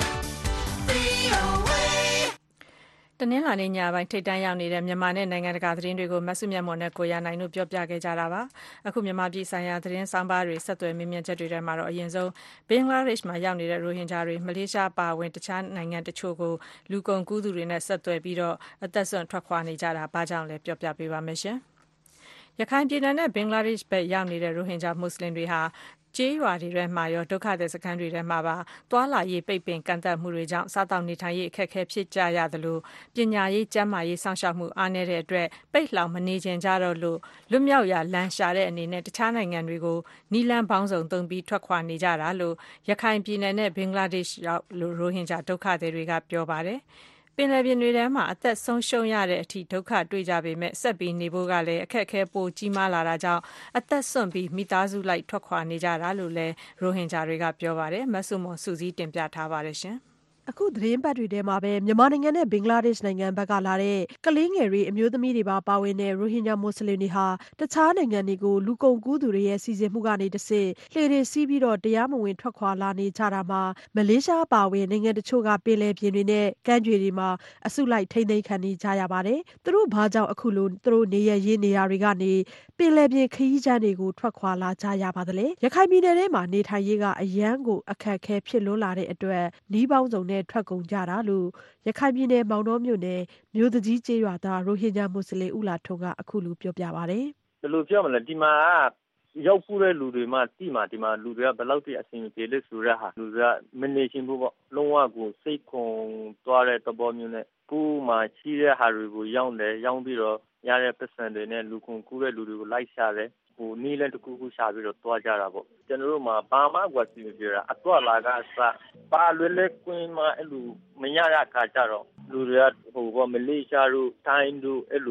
E: V O A
B: တနင်္လာနေ့ညပိုင်းထိပ်တန်းရောက်နေတဲ့မြန်မာနဲ့နိုင်ငံတကာသတင်းတွေကိုမဆုမြတ်မော်နဲ့ကိုရနိုင်တို့ပြောပြခဲ့ကြတာပါအခုမြန်မာပြည်ဆိုင်ရာသတင်းဆောင်ပါတွေဆက်သွယ်မြင်မြင်ချက်တွေထဲမှာတော့အရင်ဆုံးဘင်္ဂလားဒေ့ရှ်မှာရောက်နေတဲ့ရိုဟင်ဂျာတွေမလေးရှားပါဝင်တခြားနိုင်ငံတချို့ကိုလူကုန်ကူးသူတွေနဲ့ဆက်သွယ်ပြီးတော့အသက်ဆွန့်ထွက်ခွာနေကြတာဘာကြောင့်လဲပြောပြပေးပါမယ်ရှင်ရခိုင်ပြည်နယ်နဲ့ဘင်္ဂလားဒေ့ရှ်ဘက်ရောက်နေတဲ့ရိုဟင်ဂျာမွတ်စလင်တွေဟာကျေးရွာတွေထဲမှာရောဒုက္ခသည်စခန်းတွေထဲမှာပါတွာလာရေးပိတ်ပင်ကန့်သတ်မှုတွေကြောင့်စားတောက်နေထိုင်ရေးအခက်အခဲဖြစ်ကြရသလိုပညာရေးကျန်းမာရေးစောင့်ရှောက်မှုအားနည်းတဲ့အတွက်ပိတ်လှောင်မနေကြကြတော့လို့လွတ်မြောက်ရာလမ်းရှာတဲ့အနေနဲ့တခြားနိုင်ငံတွေကိုနီလန်ပေါင်းစုံသုံးပြီးထွက်ခွာနေကြတာလို့ရခိုင်ပြည်နယ်နဲ့ဘင်္ဂလားဒေ့ရှ်ရောက်ရိုဟင်ဂျာဒုက္ခသည်တွေကပြောပါတယ်ပင်လယ်ပြင်တွေထဲမှာအသက်ဆုံးရှုံးရတဲ့အထိဒုက္ခတွေ့ကြပေမဲ့ဆက်ပြီးနေဖို့ကလည်းအခက်အခဲပိုကြီးမားလာတာကြောင့်အသက်ဆွန့်ပြီးမိသားစုလိုက်ထွက်ခွာနေကြတာလို့လည်းရိုဟင်ဂျာတွေကပြောပါတယ်မဆုမွန်စုစည်းတင်ပြထားပါတယ်ရှင်
G: အခုသတင်းပတ်တွေထဲမှာပဲမြန်မာနိုင်ငံနဲ့ဘင်္ဂလားဒေ့ရှ်နိုင်ငံဘက်ကလာတဲ့ကလေးငယ်တွေအမျိုးသမီးတွေပါပါဝင်တဲ့ရိုဟင်ဂျာမွတ်စလင်တွေဟာတခြားနိုင်ငံတွေကိုလူကုန်ကူးသူတွေရဲ့စီစဉ်မှုကနေတဆင့်လှေတွေစီးပြီးတော့တရားမဝင်ထွက်ခွာလာနေကြတာမှာမလေးရှားပါဝင်နိုင်ငံတချို့ကပင်လယ်ပြင်တွေနဲ့ကမ်းခြေတွေမှာအစုလိုက်ထိန်းသိမ်းခံနေကြရပါတယ်သူတို့ဘာကြောင့်အခုလိုသူတို့နေရရေးနေရာတွေကနေပင်လယ်ပြင်ခရီးချမ်းတွေကိုထွက်ခွာလာကြရပါသလဲရခိုင်ပြည်နယ်ထဲမှာနေထိုင်ရေးကအရန်ကိုအခက်အခဲဖြစ်လွန်းလာတဲ့အတွက်နှီးပေါင်းစုံနဲ့ထွက်ကုန်ကြတာလို့ရခိုင်ပြည်နယ်မောင်နှောမြို့နယ်မြို့တကြီးကျေးရွာသားရိုဟင်ဂျာမွတ်စလင်ဦးလာထွန်းကအခုလိုပြောပြပါတယ်
D: ဘယ်လိုပြောမလဲဒီမှာရောက်ပူတဲ့လူတွေမှတိမှာဒီမှာလူတွေကဘယ်လောက်ထိအဆင်ပြေလဲဆိုရဟာလူတွေကမနေချင်ဘူးပေါ့လုံးဝကိုစိတ်ခုန်သွားတဲ့သဘောမျိုးနဲ့ကိုယ်မှရှိတဲ့ဟာတွေကိုရောင်းတယ်ရောင်းပြီးတော့ရတဲ့ပတ်စံတွေနဲ့လူကုန်ကူးတဲ့လူတွေကိုလိုက်ရှာတယ်ဟိုနီးလည်းတစ်ခုခုရှာပြီးတော့တွားကြတာပေါ့ကျွန်တော်တို့မှာဘာမှကွာစီမပြေတာအတော့လာကစပါလွယ်လဲကွင်းမှာအဲ့လိုမရရခါကြတော့လူတွေကဟိုဘောမလေးရှားတို့တိုင်းတို့အဲ့လို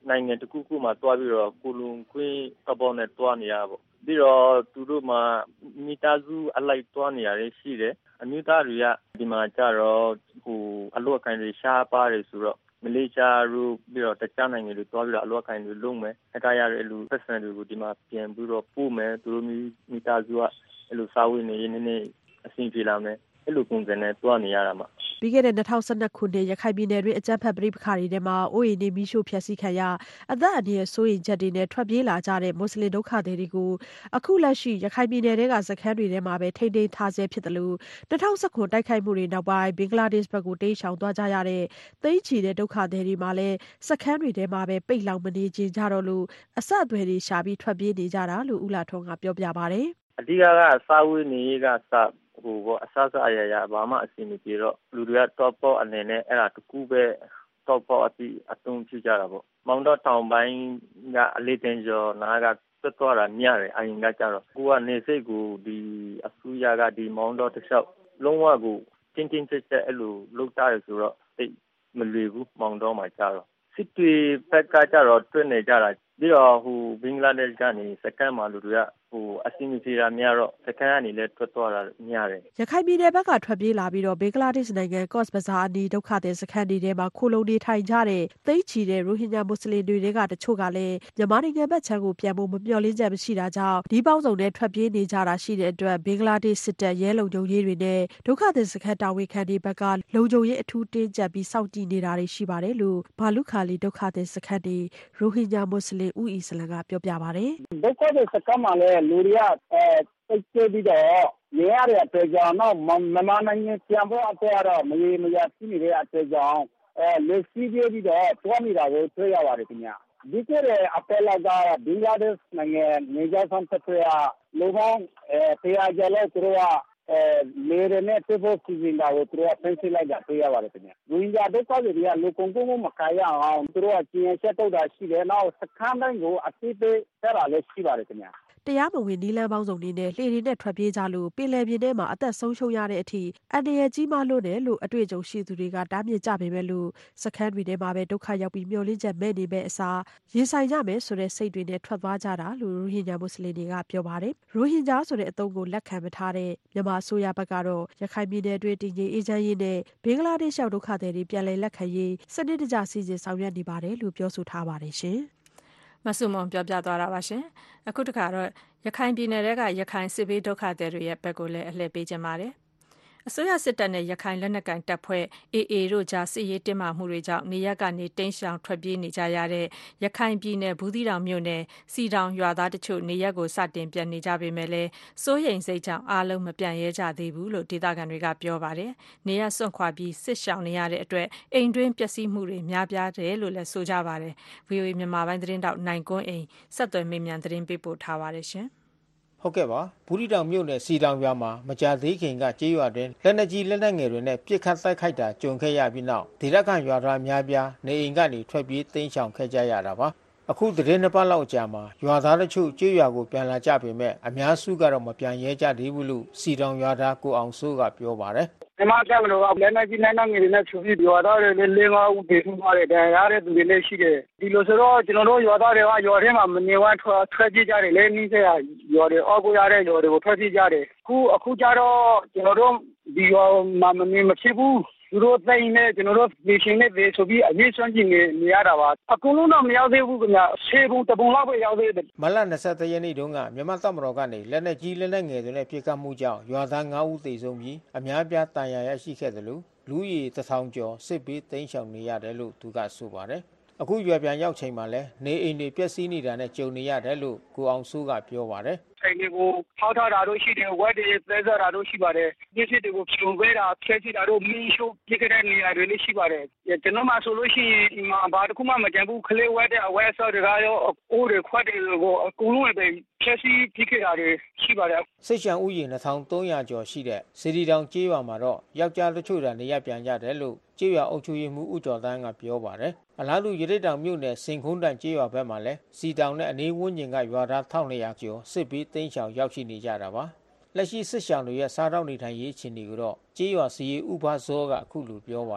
D: နိုင်ငံတစ်ခုခုမှာတွားပြီးတော့ကိုလုံခွင်းသဘောနဲ့တွားနေရပါပြီးတော့သူတို့မှာမိသားစုအလိုက်တွားနေရတယ်ရှိတယ်အမျိုးသားတွေကဒီမှာကြတော့ဟိုအလို့အကိုင်းတွေရှားပါတယ်ဆိုတော့မလေးရှားတို့ပြီးတော့တခြားနိုင်ငံတွေတွားပြီးတော့အလို့အကိုင်းတွေလုံးမယ်အကားရတဲ့လူပတ်စံတွေကိုဒီမှာပြန်ပြီးတော့ပို့မယ်သူတို့မိသားစုကအဲ့လိုစာဝေးနေနေနေအဆင်ပြေလာမယ်အဲ့လိုပုံစံနဲ့တွားနေရတာမှာ
G: ပြီးခဲ့တဲ့၂၀၁၂ခုနှစ်ရခိုင်ပြည်နယ်တွင်အကြမ်းဖက်ပဋိပက္ခတွေထဲမှာအိုးအိမ်တွေမိရှို့ဖျက်ဆီးခံရအသက်အန္တရာယ်စိုးရိမ်ချက်တွေနဲ့ထွက်ပြေးလာကြတဲ့မွတ်စလင်ဒုက္ခသည်တွေကိုအခုလက်ရှိရခိုင်ပြည်နယ်ထဲကစခန်းတွေထဲမှာပဲထိန်းသိမ်းထားဆဲဖြစ်တယ်လို့၂၀၁၉တိုက်ခိုက်မှုတွေနောက်ပိုင်းဘင်္ဂလားဒေ့ရှ်ဘက်ကိုတိမ်းရှောင်သွားကြရတဲ့သိန်းချီတဲ့ဒုက္ခသည်တွေမှာလည်းစခန်းတွေထဲမှာပဲပိတ်လောင်မနေကြကြတော့လို့အဆက်အသွယ်တွေရှာပြီးထွက်ပြေးနေကြတာလို့ဦးလာထွန်းကပြောပြပါတယ်
D: အဓိကကစာဝေးနေကစဟိုဘောအဆအဆအရာရာဘာမှအစီအမပြေတော့လူတွေက top ပေါ့အနေနဲ့အဲ့ဒါတကူပဲ top ပေါ့အပြီးအတုံးပြကြတာပေါ့မောင်တော့တောင်ပိုင်းကအလေးတင်ကျော်နားကတွတ်သွားတာမြရတယ်အရင်ကကြတော့ကိုကနေစိတ်ကိုဒီအဆူရကဒီမောင်တော့တစ်လျှောက်လုံးဝကိုတင်းတင်းကျပ်ကျပ်အဲ့လိုလုပ်တာရဆိုတော့သိမလွယ်ဘူးမောင်တော့မှာကြတော့စစ်တွေဘက်ကကြတော့တွတ်နေကြတာပြီးတော့ဟိုဘင်္ဂလားဒေ့ရှ်ကနေစကန်မှာလူတွေကဟိုအစီအမီတာများတော့စကန်ကနေလည်းထွက်သွားတာများတယ်
G: ရခိုင်ပြည်နယ်ဘက်ကထွက်ပြေးလာပြီးတော့ဘင်္ဂလားဒေ့ရှ်နိုင်ငံကော့စ်ဘဇာအနီးဒုက္ခသည်စခန်းတွေထဲမှာခိုလုံနေထိုင်ကြတဲ့သိန်းချီတဲ့ရိုဟင်ဂျာမွတ်စလင်တွေကတချို့ကလည်းမြန်မာနိုင်ငံဘက်ခြမ်းကိုပြန်ဖို့မမျှော်လင့်ချက်မရှိတာကြောင့်ဒီပေါင်းစုံနဲ့ထွက်ပြေးနေကြတာရှိတဲ့အတွက်ဘင်္ဂလားဒေ့ရှ်စစ်တပ်ရဲလုံခြုံရေးတွေနဲ့ဒုက္ခသည်စခန်းတာဝန်ခံတွေဘက်ကလုံခြုံရေးအထူးတင်းကျပ်ပြီးစောင့်ကြည့်နေတာတွေရှိပါတယ်လို့ဘာလူခါလီဒုက္ခသည်စခန်းတွေရိုဟင်ဂျာမွတ်စလင်ဦးအီစလမ်ကပြောပြပါတယ်
H: ဒုက္ခသည်စခန်းမှာလည်းလူတွေကအဲစိတ်ပြီးတော့နေရတဲ့အတွက်ကြောင့်တော့မြန်မာနိုင်ငံပြန်ဖို့အတွက်တော့မရေမရဖြစ်နေတဲ့အတွက်ကြောင့်အဲလက်ရှိပြီးတော့တွားနေတာကိုတွေ့ရပါတယ်ခင်ဗျာဒီကနေ့အပလာကဘင်္ဂလားဒေ့ရှ်နိုင်ငံနေကြဆောင်တစ်ဖွဲ့လူပေါင်းအဲတရားကြလို့သူတို့ကအဲလေရနဲ့ပြဖို့စီစဉ်တာကိုသူတို့ကဖန်ဆီးလိုက်တာတွေ့ရပါတယ်ခင်ဗျာ။လူကြီးဒုက္ခတွေကလူကုန်ကုန်မခါရအောင်သူတို့ကကျင်းချက်တော့တာရှိတယ်နောက်စခန်းတိုင်းကိုအသိပေးဆက်တာလည်းရှိပါတယ်ခင်ဗျာ။
G: တရားမဝင်နီလန်းပေါင်းစုံနေနဲ့လှေတွေနဲ့ထွက်ပြေးကြလို့ပင်လယ်ပြင်ထဲမှာအသက်ဆုံးရှုံးရတဲ့အထိအန္တရာယ်ကြီးမားလို့တယ်လို့အတွေ့အကြုံရှိသူတွေကတားမြစ်ကြပေမဲ့လို့စခန်းတွေထဲမှာပဲဒုက္ခရောက်ပြီးမျောလင့်ချက်မဲ့နေမဲ့အစားရင်ဆိုင်ကြမယ်ဆိုတဲ့စိတ်တွေနဲ့ထွက်သွားကြတာလို့ရိုဟင်ဂျာမွတ်စလင်တွေကပြောပါတယ်ရိုဟင်ဂျာဆိုတဲ့အသုံးကိုလက်ခံမထားတဲ့မြန်မာအစိုးရဘက်ကတော့ရခိုင်ပြည်နယ်အတွင်းတည်ငြိမ်အေးချမ်းရေးနဲ့ဘင်္ဂလားဒေ့ရှ်ဒုက္ခသည်တွေပြန်လည်လက်ခံရေးစနစ်တကျစီစဉ်ဆောင်ရွက်နေပါတယ်လို့ပြောဆိုထားပါတယ်ရှင်
B: မဆုမွန်ပြောပြသွားတာပါရှင်အခုတခါတော့ရခိုင်ပြည်နယ်ကရခိုင်စစ်ဘေးဒုက္ခသည်တွေရဲ့ဘက်ကိုလည်းအလှည့်ပေးခြင်းပါတယ်အစိုးရစစ်တပ်နဲ့ရခိုင်လက်နက်ကိုင်တပ်ဖွဲ့ အေအေ တို့ကြားစစ်ရေးတင်းမာမှုတွေကြောင့်နေရပ်ကနေတိမ်းရှောင်ထွက်ပြေးနေကြရတဲ့ရခိုင်ပြည်နယ်ဘူးသီးတောင်မြို့နယ်စီတောင်ရွာသားတချို့နေရပ်ကိုစတင်ပြန်နေကြပေမဲ့လည်းစိုးရိမ်စိတ်ကြောင့်အားလုံးမပြန်ရဲကြသေးဘူးလို့ဒေသခံတွေကပြောပါတယ်။နေရပ်စွန့်ခွာပြီးစစ်ရှောင်နေရတဲ့အတွက်အိမ်တွင်းပျက်စီးမှုတွေများပြားတယ်လို့လည်းဆိုကြပါတယ်။ ဗွီအိုအေမြန်မာပိုင်းသတင်းတောက်နိုင်ကွန်းအိမ်ဆက်သွယ်မေးမြန်းသတင်းပေးပို့ထားပါတယ်ရှင်။
I: ဟုတ်ကဲ့ပါဘူးရီတောင်မြို့နယ်စီတောင်ရွာမှာမကြာသေးခင်ကကြေးရွာတွင်လက်နက်ကြီးလက်နက်ငယ်တွေနဲ့ပစ်ခတ်တိုက်ခိုက်တာကြုံခဲ့ရပြီးနောက်ဒေသခံရွာသားများပြားနေအိမ်ကနေထွက်ပြေးတိမ်းရှောင်ခဲ့ကြရတာပါအခုသတင်းနှစ်ပတ်လောက်ကြာမှာရွာသားတို့ချို့ကြေးရွာကိုပြန်လာကြပေမဲ့အများစုကတော့မပြန်ရဲကြသေးဘူးလို့စီတောင်ရွာသားကိုအောင်စိုးကပြောပါတယ်
H: ဒီမှာကမလို့လက်နက်ကြီးလက်နက်ငယ်တွေနဲ့ဖြူပြီးရွာသားတွေလည်းလေးငါးဦးတည်ထူသွားတယ်တရားရတဲ့သူတွေလည်းရှိတယ်ဒီလိုဆိုတော့ကျွန်တော်တို့ရွာသားတွေကရွာထဲမှာမနေဝမ်းထွက်ထွက်ပြေးကြတယ်လည်းနှင်းစရာရွာတွေအောက်ကိုရတဲ့ရွာတွေကိုထွက်ပြေးကြတယ်အခုအခုကြတော့ကျွန်တော်တို့ဒီရွာမှာမနေမဖြစ်ဘူးသူတို့တိုင်းနဲ့ကျွန်တော်တို့နေရှင်နဲ့ပဲဆိုပြီးအရေးစွမ်းကြည့်နေနေရတာပါအကုန်လုံးတော့မရောက်သေးဘူးခင်ဗျဆယ်ပုံတပုံလောက်ပဲရောက်သေးတယ်
I: မလ၂၃ရက်နေ့တုန်းကမြန်မာတပ်မတော်ကနေလက်နက်ကြီးလက်နက်ငယ်တွေနဲ့ပစ်ခတ်မှုကြောင့်ရွာသားငါးဦးသေဆုံးပြီးအများပြားတန်ရာရရှိခဲ့တယ်လို့လူကြီးတစ်ထောင်ကျော်စစ်ဘေးတိမ်းရှောင်နေရတယ်လို့သူကဆိုပါတယ်အခုရွာပြန်ရောက်ချိန်မှာလဲနေအိမ်တွေပျက်စီးနေတာနဲ့ကြုံနေရတယ်လို့ကိုအောင်စိုးကပြောပါတယ်
H: အိမ်တွေကိုထောက်ထားတာတို့ရှိတယ်ဝက်တွေသဲစားတာတို့ရှိပါတယ်ဒီစစ်တွေကိုဖြုံပေးတာဖျက်ဆီးတာတို့မင်းရှိုးပြခဲ့တဲ့နေရာတွေလည်းရှိပါတယ်ကျွန်တော်မှဆိုလို့ရှိရင်ဒီမှာဘာတစ်ခုမှမကြံဘူးခလေးဝက်တဲ့အဝက်ဆော့တွေကရောအိုးတွေခွက်တွေကိုအကုန်လုံးပဲဖျက်ဆီးပြခဲ့တာတွေရှိပါတယ်
I: စစ်ရှောင်ဥယျာဉ်နှစ်ထောင်သုံးရာကျော်ရှိတဲ့စီဒီတောင်ကျေးရွာမှာတော့ယောက်ျားတချို့တာနေရပြန်ကြတယ်လို့ကျေးရွာအုပ်ချုပ်ရေးမှူးဦးကျော်တန်းကပြောပါတယ်အလားတူရတိတောင်မြို့နယ်စင်ခုံးတန်ကျေးရွာဘက်မှာလည်းစီတောင်နဲ့အနီးဝန်းကျင်ကရွာသားတစ်ထောင်နှစ်ရာကျော်စစ်ပြီးတိမ်းရှောင်ရောက်ရှိနေကြတာပါလက်ရှိစစ်ရှောင်တွေရဲ့စားတောက်နေထိုင်ရေးအခြေအနေကိုတော့ကျေးရွာစီရေးဥပဇောကအခုလိုပြောပါတယ်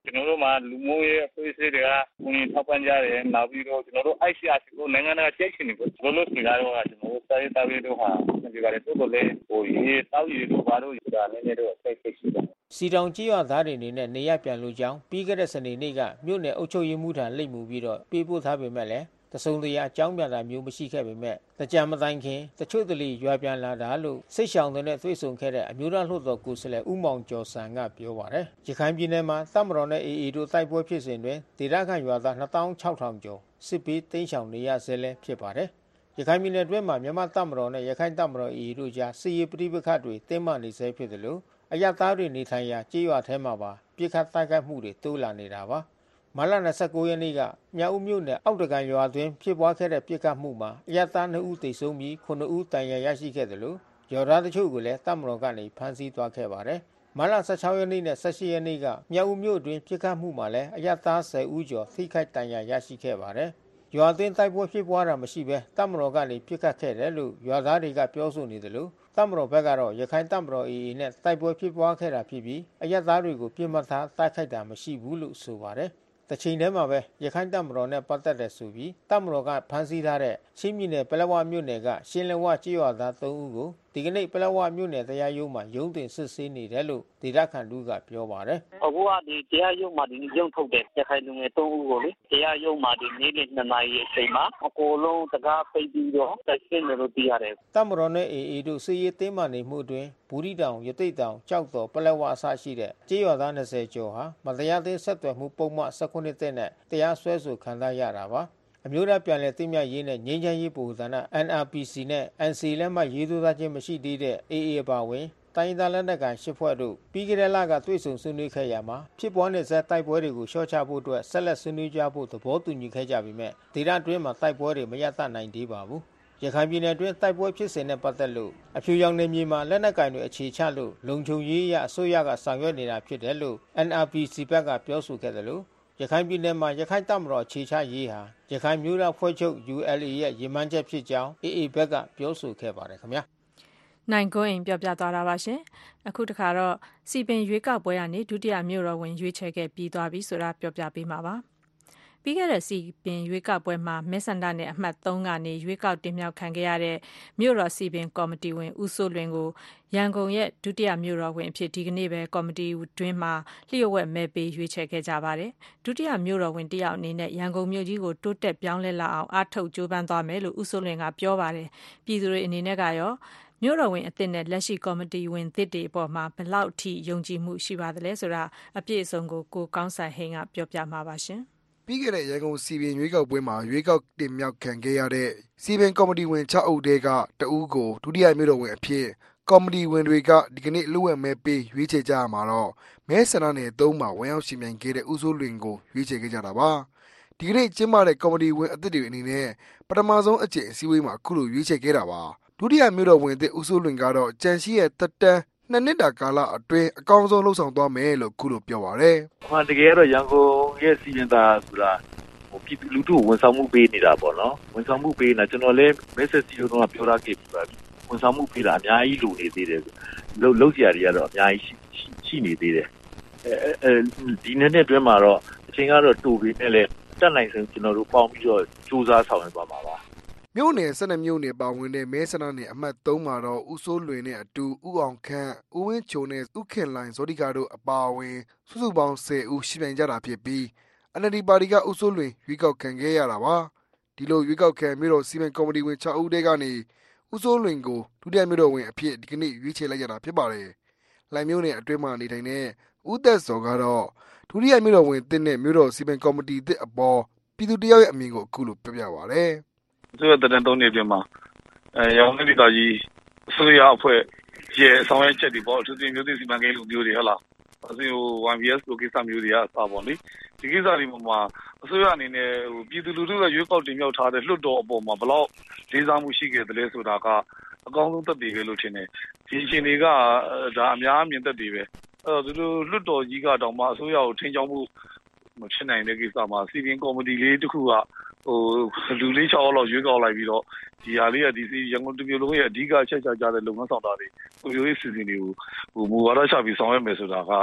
J: ကျွန်တော်တို့မှာလူမျိုးရေးအဖွဲ့အစည်းတွေကဝင်ထောက်ပံ့ကြတယ်နောက်ပြီးတော့ကျွန်တော်တို့ I C R C ကိုနိုင်ငံတကာကြိတ်ရှင်တွေကိုဘလို့ဆိုကြတော့ကျွန်တော်တို့စာရေးတောက်ရေးတို့ဟာဒီကနေ့တို့လည်းဟိုရေးတောက်ရေးတို့ဘာလို့ဆိုတာနည်းနည်းတော့ဆက်ဆက်ရှိတယ်
I: စီတောင်ကြီးရွာသားတွေအနေနဲ့နေရပြန်လို့ကြောင်းပြီးခဲ့တဲ့စနေနေ့ကမြို့နယ်အုပ်ချုပ်ရေးမှူးထံလိပ်မူပြီးတော့ပေးပို့ထားပေမဲ့လည်းတစုံတရာအကြောင်းပြတာမျိုးမရှိခဲ့ပေမဲ့တကြံမတိုင်ခင်တချို့တလီရွာပြန်လာတာလို့စိတ်ရှောင်တဲ့နဲ့တွေ့ဆုံခဲ့တဲ့အမျိုးသားလှုပ်တော်ကိုယ်စားလှယ်ဦးမောင်ကျော်စံကပြောပါတယ်။ရခိုင်ပြည်နယ်မှာတပ်မတော်နဲ့ အေအေ တို့တိုက်ပွဲဖြစ်စဉ်တွင်ဒေသခံရွာသားနှစ်သောင်းခြောက်ထောင်ကျော်စစ်ပေးတိမ်းရှောင်နေရဆဲလည်းဖြစ်ပါတယ်။ရခိုင်ပြည်နယ်တွင်းမှာမြန်မာတပ်မတော်နဲ့ရခိုင်တပ်မတော် အေအေ တို့ကြားစစ်ရေးပဋိပက္ခတွေတင်းမာနေဆဲဖြစ်တယ်လို့အရသားတွေနေထိုင်ရာကြေးရွာထဲမှာပါပြစ်ခတ်တိုက်ခိုက်မှုတွေတိုးလာနေတာပါ။မလ၂၉ရက်နေ့ကမြောက်ဦးမြို့နယ်အောက်တကန်ရွာတွင်ဖြစ်ပွားခဲ့တဲ့ပြစ်ခတ်မှုမှာအရသားနှစ်ဦးသေဆုံးပြီးခုနှစ်ဦးဒဏ်ရာရရှိခဲ့တယ်လို့ရွာသားတချို့ကလည်းတပ်မတော်ကနေဖမ်းဆီးသွားခဲ့ပါတယ်။မလ၁၆ရက်နေ့နဲ့၁၈ရက်နေ့ကမြောက်ဦးမြို့တွင်ပြစ်ခတ်မှုမှာလည်းအရသား၁၀ဦးကျော်ထိခိုက်ဒဏ်ရာရရှိခဲ့ပါတယ်။ရွာတွင်တိုက်ပွဲဖြစ်ပွားတာမရှိဘဲတပ်မတော်ကနေပြစ်ခတ်ခဲ့တယ်လို့ရွာသားတွေကပြောဆိုနေတယ်လို့တပ်မတော်ဘက်ကတော့ရခိုင်တပ်မတော် အေအေ နဲ့တိုက်ပွဲဖြစ်ပွားခဲ့တာဖြစ်ပြီးအရသားတွေကိုပြစ်မှတ်ထားတိုက်ခိုက်တာမရှိဘူးလို့ဆိုပါတယ်။တချိန်တည်းမှာပဲရခိုင်တပ်မတော်နဲ့ပတ်သက်တဲ့ဆိုပြီးတပ်မတော်ကဖမ်းဆီးထားတဲ့ချင်းပြည်နယ်ပလက်ဝမြို့နယ်ကရှင်းလဝကြေးရွာသားသုံးဦးကိုဒီကနေ့ပလက်ဝမြို့နယ်တရားရုံးမှာရုံးတင်စစ်ဆေးနေတယ်လို့ဒေသခံလူကပြောပါတယ်
J: ။အခုကဒီတရားရုံးမှာဒီရုံးထုတ်တဲ့ရခိုင်လူငယ်သုံးဦးကိုလေတရားရုံးမှာဒီနေ့နေ့နှစ်နာရီအချိန်မှာအကိုလုံးတကားပိတ်ပြီးတော့တက်ရှင်းတယ်လို့သိရတယ်
I: ။တပ်မတော်နဲ့ အေအေ တို့စစ်ရေးတင်းမာနေမှုအတွင်းဘူရီတောင်ရတိတ်တောင်ကြောက်တော်ပလက်ဝအစရှိတဲ့ကြေးရွာသား၂၀ကျော်ဟာမတရားသင်းဆက်သွယ်မှုပုံမှန်၁၉တက်နဲ့တရားစွဲဆိုခံထားရတာပါအမျိုးသားပြန်လည်သိမြတ်ရေးနဲ့ငြိမ်းချမ်းရေးဗဟိုဌာန N R P C နဲ့ N C လက်မှတ်ရေးထိုးထားခြင်းမရှိသေးတဲ့ အေအေ အပါအဝင်တိုင်းဒေသလက်နက်ကိုင်ရှစ်ဖွဲ့တို့ပြီးခဲ့တဲ့လကတွေ့ဆုံဆွေးနွေးခဲ့ရမှာဖြစ်ပွားနေတဲ့တိုက်ပွဲတွေကိုလျှော့ချဖို့အတွက်ဆက်လက်ဆွေးနွေးကြဖို့သဘောတူညီခဲ့ကြပြီးမြဲဒေသတွင်းမှာတိုက်ပွဲတွေမရပ်တန့်နိုင်သေးပါဘူးရခိုင်ပြည်နယ်တွင်းတိုက်ပွဲဖြစ်စဉ်နဲ့ပတ်သက်လို့အဖြူရောင်နယ်မြေမှာလက်နက်ကင်တွေအခြေချလို့လုံခြုံရေးရအစိုးရကဆောင်ရွက်နေတာဖြစ်တယ်လို့ N R P C ဘက်ကပြောဆိုခဲ့တယ်လို့ရခိုင်ပြည်နယ်မှာရခိုင်တပ်မတော်အခြေချရေးဟာရခိုင်မျိုးသားဖွဲ့ချုပ် U L A ရဲ့ရည်မှန်းချက်ဖြစ်ကြောင်း အေအေ ဘက်ကပြောဆိုခဲ့ပါတယ်ခင်ဗျာ
B: နိုင်ကွန်းအိမ်ပြောပြသွားတာပါရှင်အခုတခါတော့စီပင်ရွေးကောက်ပွဲကနေဒုတိယမြို့တော်ဝင်ရွေးချယ်ခဲ့ပြီးသွားပြီဆိုတာပြောပြပေးမှာပါပြီးခဲ့တဲ့စီပင်ရွေးကောက်ပွဲမှာမဲဆန္ဒနယ်အမှတ်သုံးကနေရွေးကောက်တင်မြှောက်ခံခဲ့ရတဲ့မြို့တော်စီပင်ကော်မတီဝင်ဦးစိုးလွင်ကိုရန်ကုန်ရဲ့ဒုတိယမြို့တော်ဝင်အဖြစ်ဒီကနေ့ပဲကော်မတီတွင်းမှာလျှို့ဝှက်မဲပေးရွေးချယ်ခဲ့ကြပါတယ်ဒုတိယမြို့တော်ဝင်တယောက်အနေနဲ့ရန်ကုန်မြို့ကြီးကိုတိုးတက်ပြောင်းလဲလာအောင်အားထုတ်ကြိုးပမ်းသွားမယ်လို့ဦးစိုးလွင်ကပြောပါတယ်ပြည်သူတွေအနေနဲ့ကရောမြို့တော်ဝင်အသစ်နဲ့လက်ရှိကော်မတီဝင်သစ်တွေအပေါ်မှာဘယ်လောက်ထိယုံကြည်မှုရှိပါသလဲဆိုတာအပြည့်အစုံကိုကိုကောင်းဆိုင်ဟိန်းကပြောပြမှာပါရှင်
K: ပြီးခဲ့တဲ့ရန်ကုန်စီပင်ရွေးကောက်ပွဲမှာရွေးကောက်တင်မြှောက်ခံခဲ့ရတဲ့စီပင်ကော်မတီဝင်၆ဦးတည်းကတဦးကိုဒုတိယမြို့တော်ဝင်အဖြစ်ကော်မတီဝင်တွေကဒီကနေ့လူဝက်မဲပေးရွေးချယ်ကြရမှာတော့မဲဆန္ဒနယ်သုံးမှာဝင်ရောက်ရှင်ပြိုင်ခဲ့တဲ့ဦးစိုးလွင်ကိုရွေးချယ်ခဲ့ကြတာပါဒီကနေ့ကျင်းပတဲ့ကော်မတီဝင်အသစ်တွေအနေနဲ့ပထမဆုံးအကြိမ်အစည်းအဝေးမှာအခုလိုရွေးချယ်ခဲ့တာပါဒုတိယမြို့တော်ဝင်တဲ့ဦးစိုးလွင်ကတော့ကြံရှိရဲ့တက်တန်းနှစ်နှစ်တာကာလအတွင်းအကောင်းဆုံးလှုပ်ဆောင်သွားမယ်လို့ခုလိုပြောပါတယ်
D: ။မှန်တကယ်တော့ရန်ကုန်ရဲ့စီရင်သားဆိုတာဟိုပြည်သူလူထုဝန်ဆောင်မှုပေးနေတာပေါ့နော်။ဝန်ဆောင်မှုပေးနေတာကျွန်တော်လည်းမဲဆက်စီတော့ပြောထားခဲ့ပြီပါ။ဝန်ဆောင်မှုပေးတာအများကြီးလိုနေသေးတယ်။လုံးလုံးစရာတွေကတော့အများကြီးရှိရှိနေသေးတယ်။အဲအဲဒီနေ့နဲ့တွင်းမှာတော့အချိန်ကတော့တူပြီးနဲ့လည်းတက်နိုင်ဆုံးကျွန်တော်တို့ပေါင်းပြီးတော့စူးစမ်းဆောင်ရွက်ပါမှာပါ။
K: မြို့နယ်၁၂မြို့နယ်ပါဝင်တဲ့မဲဆန္ဒနယ်အမှတ်သုံးမှာတော့ဦးစိုးလွင်နဲ့အတူဦးအောင်ခန့်ဦးဝင်းချိုနဲ့ဦးခင်လိုင်ဇော်ဒီကာတို့အပါအဝင်စုစုပေါင်း၁၀ဦးရှိပြိုင်ကြတာဖြစ်ပြီး N L D ပါတီကဦးစိုးလွင်ရွေးကောက်ခံခဲ့ရတာပါဒီလိုရွေးကောက်ခံမြို့တော်စီမံကော်မတီဝင်၆ဦးတည်းကနေဦးစိုးလွင်ကိုဒုတိယမြို့တော်ဝင်အဖြစ်ဒီကနေ့ရွေးချယ်လိုက်ကြတာဖြစ်ပါတယ်လိုင်မြို့နယ်အတွင်းမှာနေထိုင်တဲ့ဦးသက်စောကတော့ဒုတိယမြို့တော်ဝင်တစ်နဲ့မြို့တော်စီမံကော်မတီတစ်အပေါ်ပြည်သူတယောက်ရဲ့အမြင်ကိုအခုလိုပြောပြပါရစေ
L: ဆိုရတဲ့တုံးနေပြမှာအဲရောင်းနေတော်ကြီးအစိုးရအဖွဲ့ရဲ့ဆောင်ရွက်ချက်တွေပေါ့သူတင်မျိုးသိစီမံကိန်းလိုမျိုးတွေဟုတ်လားအဲဒီဟို one V S လိုကိစ္စမျိုးတွေကစပါပေါ့လေဒီကိစ္စတွေမှာအစိုးရအနေနဲ့ဟိုပြည်သူလူထုကရွေးကောက်တင်မြှောက်ထားတဲ့လွှတ်တော်အပေါ်မှာဘလောက်လေးစားမှုရှိခဲ့တယ်လဲဆိုတာကအကောင်းဆုံးသက်သေပဲလို့ထင်တယ်ဒီရှင်တွေကဒါအများမြင်သက်သေပဲအဲတော့ဒီလိုလွှတ်တော်ကြီးကတော့မှအစိုးရကိုထင်ကြောင်းမှုမဖြစ်နိုင်တဲ့ကိစ္စမှာစီပင်ကော်မတီလေးတစ်ခုကဟိုလူလေး၆လောက်ရွေးကောက်လိုက်ပြီးတော့ဒီဟာလေးကဒီစီရန်ကုန်တမျိုးလုံးရဲ့အဓိကအချက်ချကြတဲ့လုပ်ငန်းဆောင်တာတွေကိုရိုးရေးစီစဉ်တွေကိုဟိုမူဝါဒချပြီးဆောင်ရွက်မယ်ဆိုတာက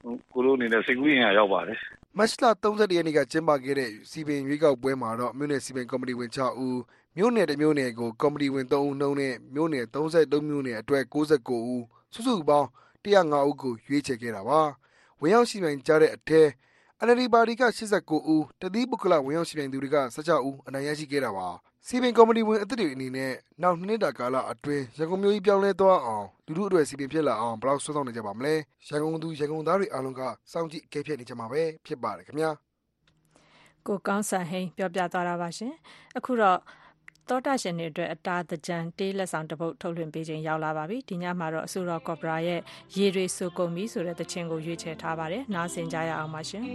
L: ကိုလိုအနေနဲ့စိတ်ကူးရင်ရောက်ပါတယ်
K: မတ်လ၃၁ရက်နေ့ကကျင်းပခဲ့တဲ့စီပင်ရွေးကောက်ပွဲမှာတော့မြို့နယ်စီပင်ကော်မတီဝင်၆ဦးမြို့နယ်တစ်မြို့နယ်ကိုကော်မတီဝင်၃ဦးနှုန်းနဲ့မြို့နယ်၃၃မြို့နယ်အတွက်၉၉ဦးစုစုပေါင်း၁၀၅ဦးကိုရွေးချယ်ခဲ့တာပါဝင်ရောက်စီပင်ကြတဲ့အထက် N L D ပါတီက၈၉ဦးတသီးပုဂ္ဂလဝင်ရောက်စီပင်သူတွေက၁၆ဦးအနိုင်ရရှိခဲ့တာပါစီပင်ကော်မတီဝင်အသစ်တွေအနေနဲ့နောက်နှစ်တာကာလအတွင်းရန်ကုန်မြို့ကြီးပြောင်းလဲသွားအောင်လူထုအတွက်စီပင်ဖြစ်လာအောင်ဘယ်လောက်ဆွမ်းဆောင်နေကြပါမလဲရန်ကုန်သူရန်ကုန်သားတွေအားလုံးကစောင့်ကြည့်အကဲဖြတ်နေကြမှာပဲဖြစ်ပါတယ်ခင်ဗျာ
B: ကိုကောင်းစံဟိန်းပြောပြသွားတာပါရှင်အခုတော့သောတာရှင်တွေအတွက်အတာတကြံတေးလက်ဆောင်တစ်ပုဒ်ထုတ်လွှင့်ပေးခြင်းရောက်လာပါပြီဒီညမှာတော့အစိုးရကော်ပိုရာရဲ့ရေတွေဆိုကုန်ပြီဆိုတဲ့သချင်းကိုရွေးချယ်ထားပါတယ်နားဆင်ကြရအောင်ပါရှင်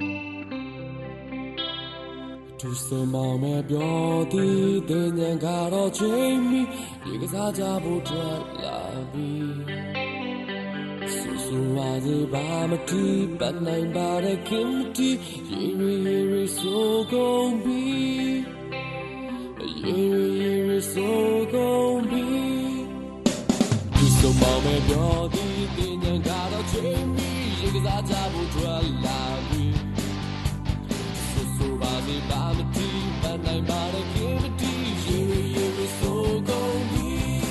M: သူစမောင်မဲ့ပြောသည်တင်ញံကတော့ချိန်မီရေကစားကြဖို့ထွက်လာပြီဆူဆူပါစေပါမတီးပတ်နိုင်ပါတဲ့ခင်မတီးရေရီရေရီဆိုကုန်ပြီရေရီရေရီဆိုကုန်ပြီသူစမောင်မဲ့ပြောသည်တင်ញံကတော့ချိန်မီရေကစားကြဖို့ထွက်လာပြီBobby, Bobby, but I'm not a guilty. You, you, so go be.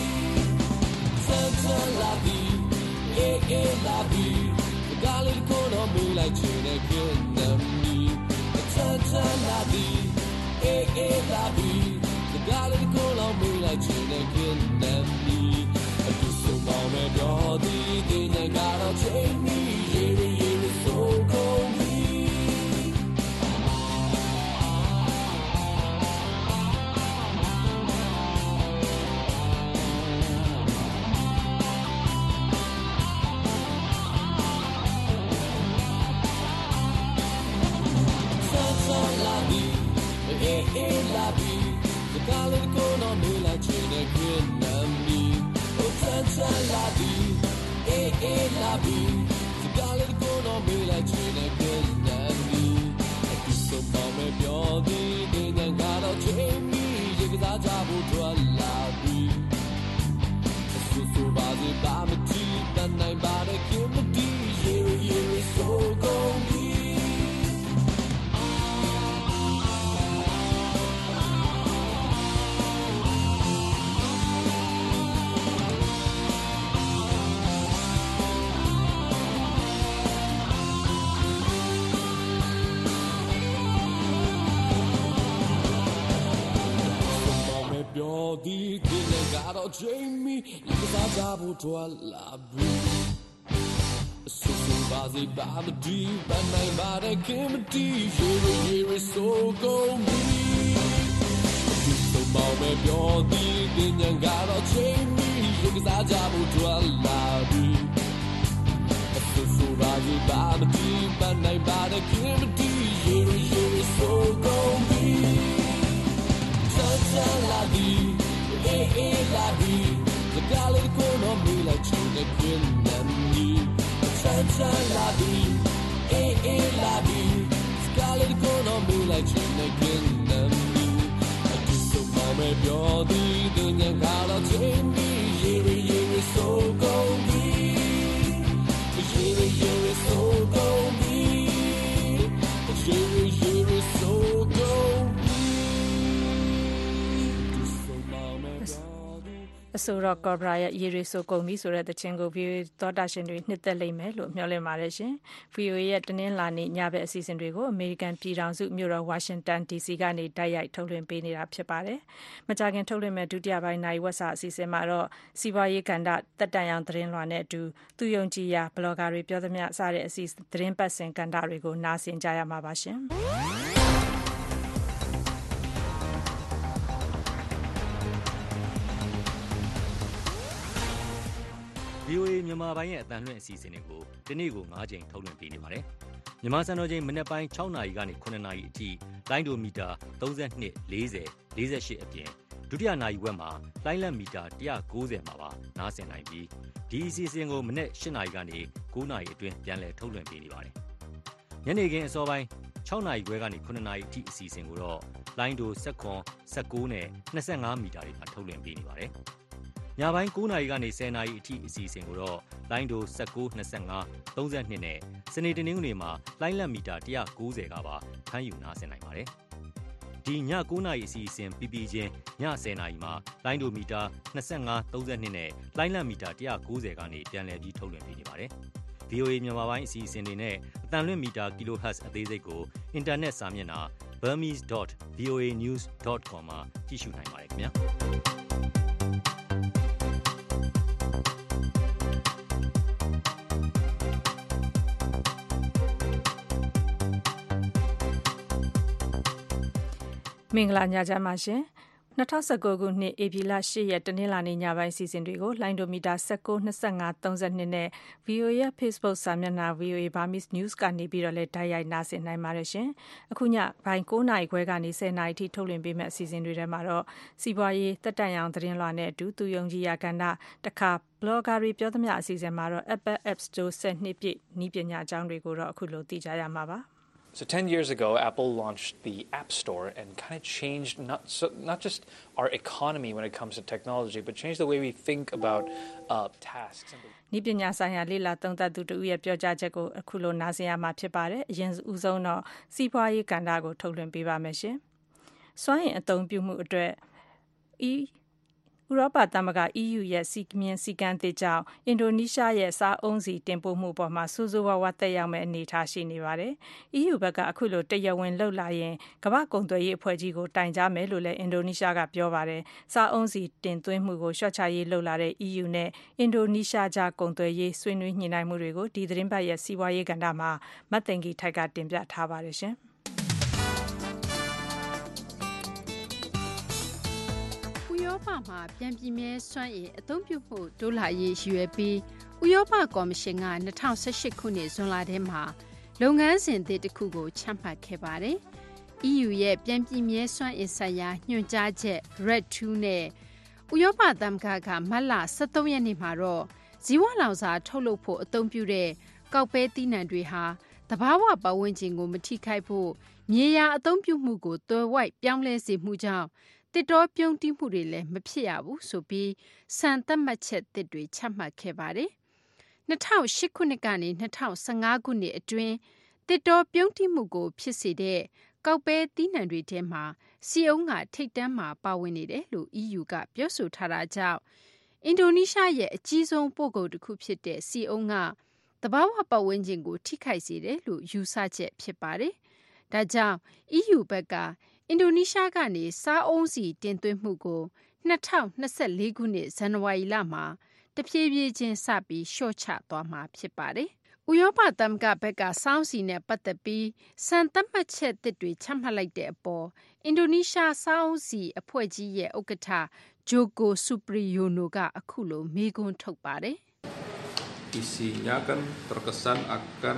M: Santa Labi, eh, eh, Labi. The Galil corner me like China can me. Santa Labi, eh, eh, Labi. The Galil corner me like China can me. I do so long and you're the thing I gotta take me. You, you, so go be. The Galil corner me like China can me. Oh, Santa Labi, eh, eh, Labi. The Galil corner me like China can me. I do some bomb and beauty, then I got a Jamie. You got a job to a Labi. So, so, Bobby, Bobby, and I'm about to kill the D. You, you, so go be. The thing got a Jamie, you got a double to a labi. So, so, Bazzy, Babby, deep, and I'm about a kimchi. Here, here is so go me. So, Mama, you're the thing got a Jamie, you got a double to a labi. So, so, Bazzy, Babby, deep, and I'm about a kimchi. Here, here is so go me. Santa Labi. Eh, eh, Labi, the Galil corner me like China can me. Santa Labi, eh, eh, Labi, the Galil corner me like China can me. I do so mom and beauty, then you gotta take me. Yeri, yeri, so go be. Yeri, yeri, so go be. Yeri, yeri, so go be.
B: အဆိုတော့ကော်ဘရာရဲ့ရေရီဆိုကုန်ပြီဆိုတဲ့တခြင်းကို ဗီအိုအေ သောတာရှင်တွေနှစ်သက်လိမ့်မယ်လို့မျှော်လင့်ပါတယ်ရှင်။ ဗီအိုအေ ရဲ့တနင်္လာနေ့ညဘက်အစီအစဉ်တွေကိုအမေရိကန်ပြည်ထောင်စုမြို့တော်ဝါရှင်တန် ဒီစီကနေတိုက်ရိုက်ထုတ်လွှင့်ပေးနေတာဖြစ်ပါတယ်။မကြာခင်ထုတ်လွှင့်မဲ့ဒုတိယပိုင်းနိုင်ဝက်စာအစီအစဉ်မှာတော့စီးပွားရေးကဏ္ဍတက်တန်ရောင်သတင်းလွှာနဲ့အတူသူယုံကြည်ရာဘလော့ဂါတွေပြောသမျှစတဲ့အစီသတင်းပတ်စဉ်ကဏ္ဍတွေကိုနားဆင်ကြရမှာပါရှင်။
N: ဗီအိုအေ မြန်မာပိုင်းရဲ့အသံလွှင့်အစီအစဉ်တွေကိုဒီနေ့ကို၅ချိန်ထုတ်လွှင့်ပေးနေပါတယ်။မြန်မာစံတော်ချိန်မနက်ပိုင်း၆နာရီကနေ၇နာရီအထိလိုင်းဒိုမီတာ၃၂ ၄၀ ၄၈အပြင်ဒုတိယနာရီဝက်မှာလိုင်းလက်မီတာ၁၉၀မှာပါနားဆင်နိုင်ပြီးဒီအစီအစဉ်ကိုမနက်၈နာရီကနေ၉နာရီအတွင်းပြန်လည်ထုတ်လွှင့်ပေးနေပါတယ်။ညနေခင်းအစောပိုင်း၆နာရီခွဲကနေ၇နာရီအထိအစီအစဉ်ကိုတော့လိုင်းဒို၁၇ ၁၉နဲ့၂၅မီတာတွေမှာထုတ်လွှင့်ပေးနေပါတယ်။ညပိုင်း၉နာရီကနေ၁၀နာရီအထိအစီအစဉ်ကိုတော့လိုင်းဒို၁၉ ၂၅ ၃၂နဲ့စနေတနင်္ဂနွေမှာလိုင်းလက်မီတာ၁၉၀ကပါဖမ်းယူနားဆင်နိုင်ပါတယ်။ဒီည၉နာရီအစီအစဉ်ပြီးပြီးချင်းည၁၀နာရီမှာလိုင်းဒိုမီတာ၂၅ ၃၂နဲ့လိုင်းလက်မီတာ၁၉၀ကနေပြန်လည်ပြီးထုတ်လွှင့်ပေးနေပါတယ်။ ဗီအိုအေ မြန်မာပိုင်းအစီအစဉ်တွေနဲ့အတန်လွင့်မီတာ kilohertz အသေးစိတ်ကိုအင်တာနက်စာမျက်နှာ burmese dot v o a news dot com မှာကြည့်ရှုနိုင်ပါတယ်ခင်ဗျာ။
B: မင်္ဂလာညချမ်းပါရှင်။၂၀၁၉ခုနှစ်ဧပြီလ၈ရက်တနင်္လာနေ့ညပိုင်းစီစဉ်တွေကိုလိုင်းဒိုမီတာ၁၉ ၂၅ ၃၂နဲ့ ဗီအိုအေရဲ့ Facebook စာမျက်နှာ ဗီအိုအေ Burmese News ကနေပြီးတော့လည်းတိုက်ရိုက်နားဆင်နိုင်ပါတယ်ရှင်။အခုညပိုင်း၉နာရီခွဲကနေ၁၀နာရီထိထုတ်လွှင့်ပေးမယ့်အစီအစဉ်တွေထဲမှာတော့စီးပွားရေးတက်တန့်ရောင်သတင်းလွှာနဲ့အတူသူယုံကြည်ရာကဏ္ဍတခါ blogger တွေပြောသမျှအစီအစဉ်မှာတော့ Apple App Store ၁၀နှစ်ပြည့်နည်းပညာအကြောင်းတွေကိုတော့အခုလိုသိကြရမှာပါ။
O: So ten years ago, Apple launched the App Store and kind of changed not so, not just our economy when it comes to technology, but changed the way we think about uh, tasks.
B: နည်းပညာဆိုင်ရာလေ့လာသုံးသပ်သူတို့ရဲ့ပြောကြားချက်ကိုအခုလိုနားဆင်ရမှာဖြစ်ပါတယ်။အရင်ဦးဆုံးတော့စီးပွားရေးကဏ္ဍကိုထုတ်လွှင့်ပေးပါမယ်ရှင်။စွမ်းအင်အသုံးပြုမှုအတွက်ဤဥရောပသမဂ္ဂ E U ရဲ့စီမင်းစည်းကမ်းသစ်ကြောင့်အင်ဒိုနီးရှားရဲ့စားအုံးစီတင်ပို့မှုပေါ်မှာဆိုးဆိုးဝါးဝါသက်ရောက်မဲ့အနေအထားရှိနေပါတယ်။ E U ဘက်ကအခုလိုတရဝင်းလှုပ်လာရင်ကမ္ဘာကုန်သွယ်ရေးအဖွဲ့ကြီးကိုတိုင်ကြားမယ်လို့လည်းအင်ဒိုနီးရှားကပြောပါတယ်။စားအုံးစီတင်သွင်းမှုကိုရှော့ချရေးလှုပ်လာတဲ့ E U နဲ့အင်ဒိုနီးရှားကြားကုန်သွယ်ရေးဆွေးနွေးညှိနှိုင်းမှုတွေကိုဒီသတင်းပတ်ရဲ့စီးပွားရေးကဏ္ဍမှာမတ်သိင်္ဂီထိုက်ကတင်ပြထားပါတယ်ရှင်။
P: ဥရောပမှာပြန်ပြင်းမြဲစွမ်းအင်အသုံးပြုမှုတိုးလာရေးရည်ရွယ်ပြီးဥရောပကော်မရှင်က၂၀၁၈ခုနှစ်ဇွန်လထဲမှာလုပ်ငန်းစဉ်သစ်တစ်ခုကိုချမှတ်ခဲ့ပါတယ်။ E U ရဲ့ပြန်ပြင်းမြဲစွမ်းအင်ဆိုင်ရာညွှန်ကြားချက် R E D two နဲ့ဥရောပသမဂ္ဂကမတ်လ၁၃ရက်နေ့မှာတော့ဇီဝလောင်စာထုတ်လုပ်ဖို့အသုံးပြုတဲ့ကောက်ပဲသီးနှံတွေဟာသဘာဝပတ်ဝန်းကျင်ကိုမထိခိုက်ဖို့မြေယာအသုံးပြုမှုကိုသွယ်ဝိုက်ပြောင်းလဲစေမှုကြောင့်တစ်တောပြုံးတီးမှုတွေလည်းမဖြစ်ရဘူးဆိုပြီးစံသတ်မှတ်ချက်သစ်တွေချမှတ်ခဲ့ပါတယ်။၂၀၀၈ခုနှစ်ကနေ၂၀၁၅ခုနှစ်အတွင်းတစ်တောပြုံးတီးမှုကိုဖြစ်စေတဲ့ကောက်ပဲသီးနှံတွေထဲမှာစီအုံးကထိပ်တန်းမှာပါဝင်နေတယ်လို့ E U ကပြောဆိုထားတာကြောင့်အင်ဒိုနီးရှားရဲ့အကြီးဆုံးပို့ကုန်တစ်ခုဖြစ်တဲ့စီအုံးကသဘာဝပတ်ဝန်းကျင်ကိုထိခိုက်စေတယ်လို့ယူဆချက်ဖြစ်ပါတယ်။ဒါကြောင့် E U ဘက်ကအင်ဒိုနီးရှားကနေစားအုံးစီတင်သွင်းမှုကို၂၀၂၄ခုနှစ်ဇန်နဝါရီလမှာတဖြည်းဖြည်းချင်းစပြီးလျှော့ချသွားမှာဖြစ်ပါတယ်။ဥရောပသမဂ္ဂဘက်ကစောင်းစီနဲ့ပတ်သက်ပြီးစံသတ်မှတ်ချက်သစ်တွေချမှတ်လိုက်တဲ့အပေါ်အင်ဒိုနီးရှားစောင်းစီအဖွဲ့ကြီးရဲ့ဥက္ကဋ္ဌဂျိုကိုဆူပရီယိုနိုကအခုလိုမေးခွန်းထုတ်ပါတယ်။
Q: Isinya kan terkesan akan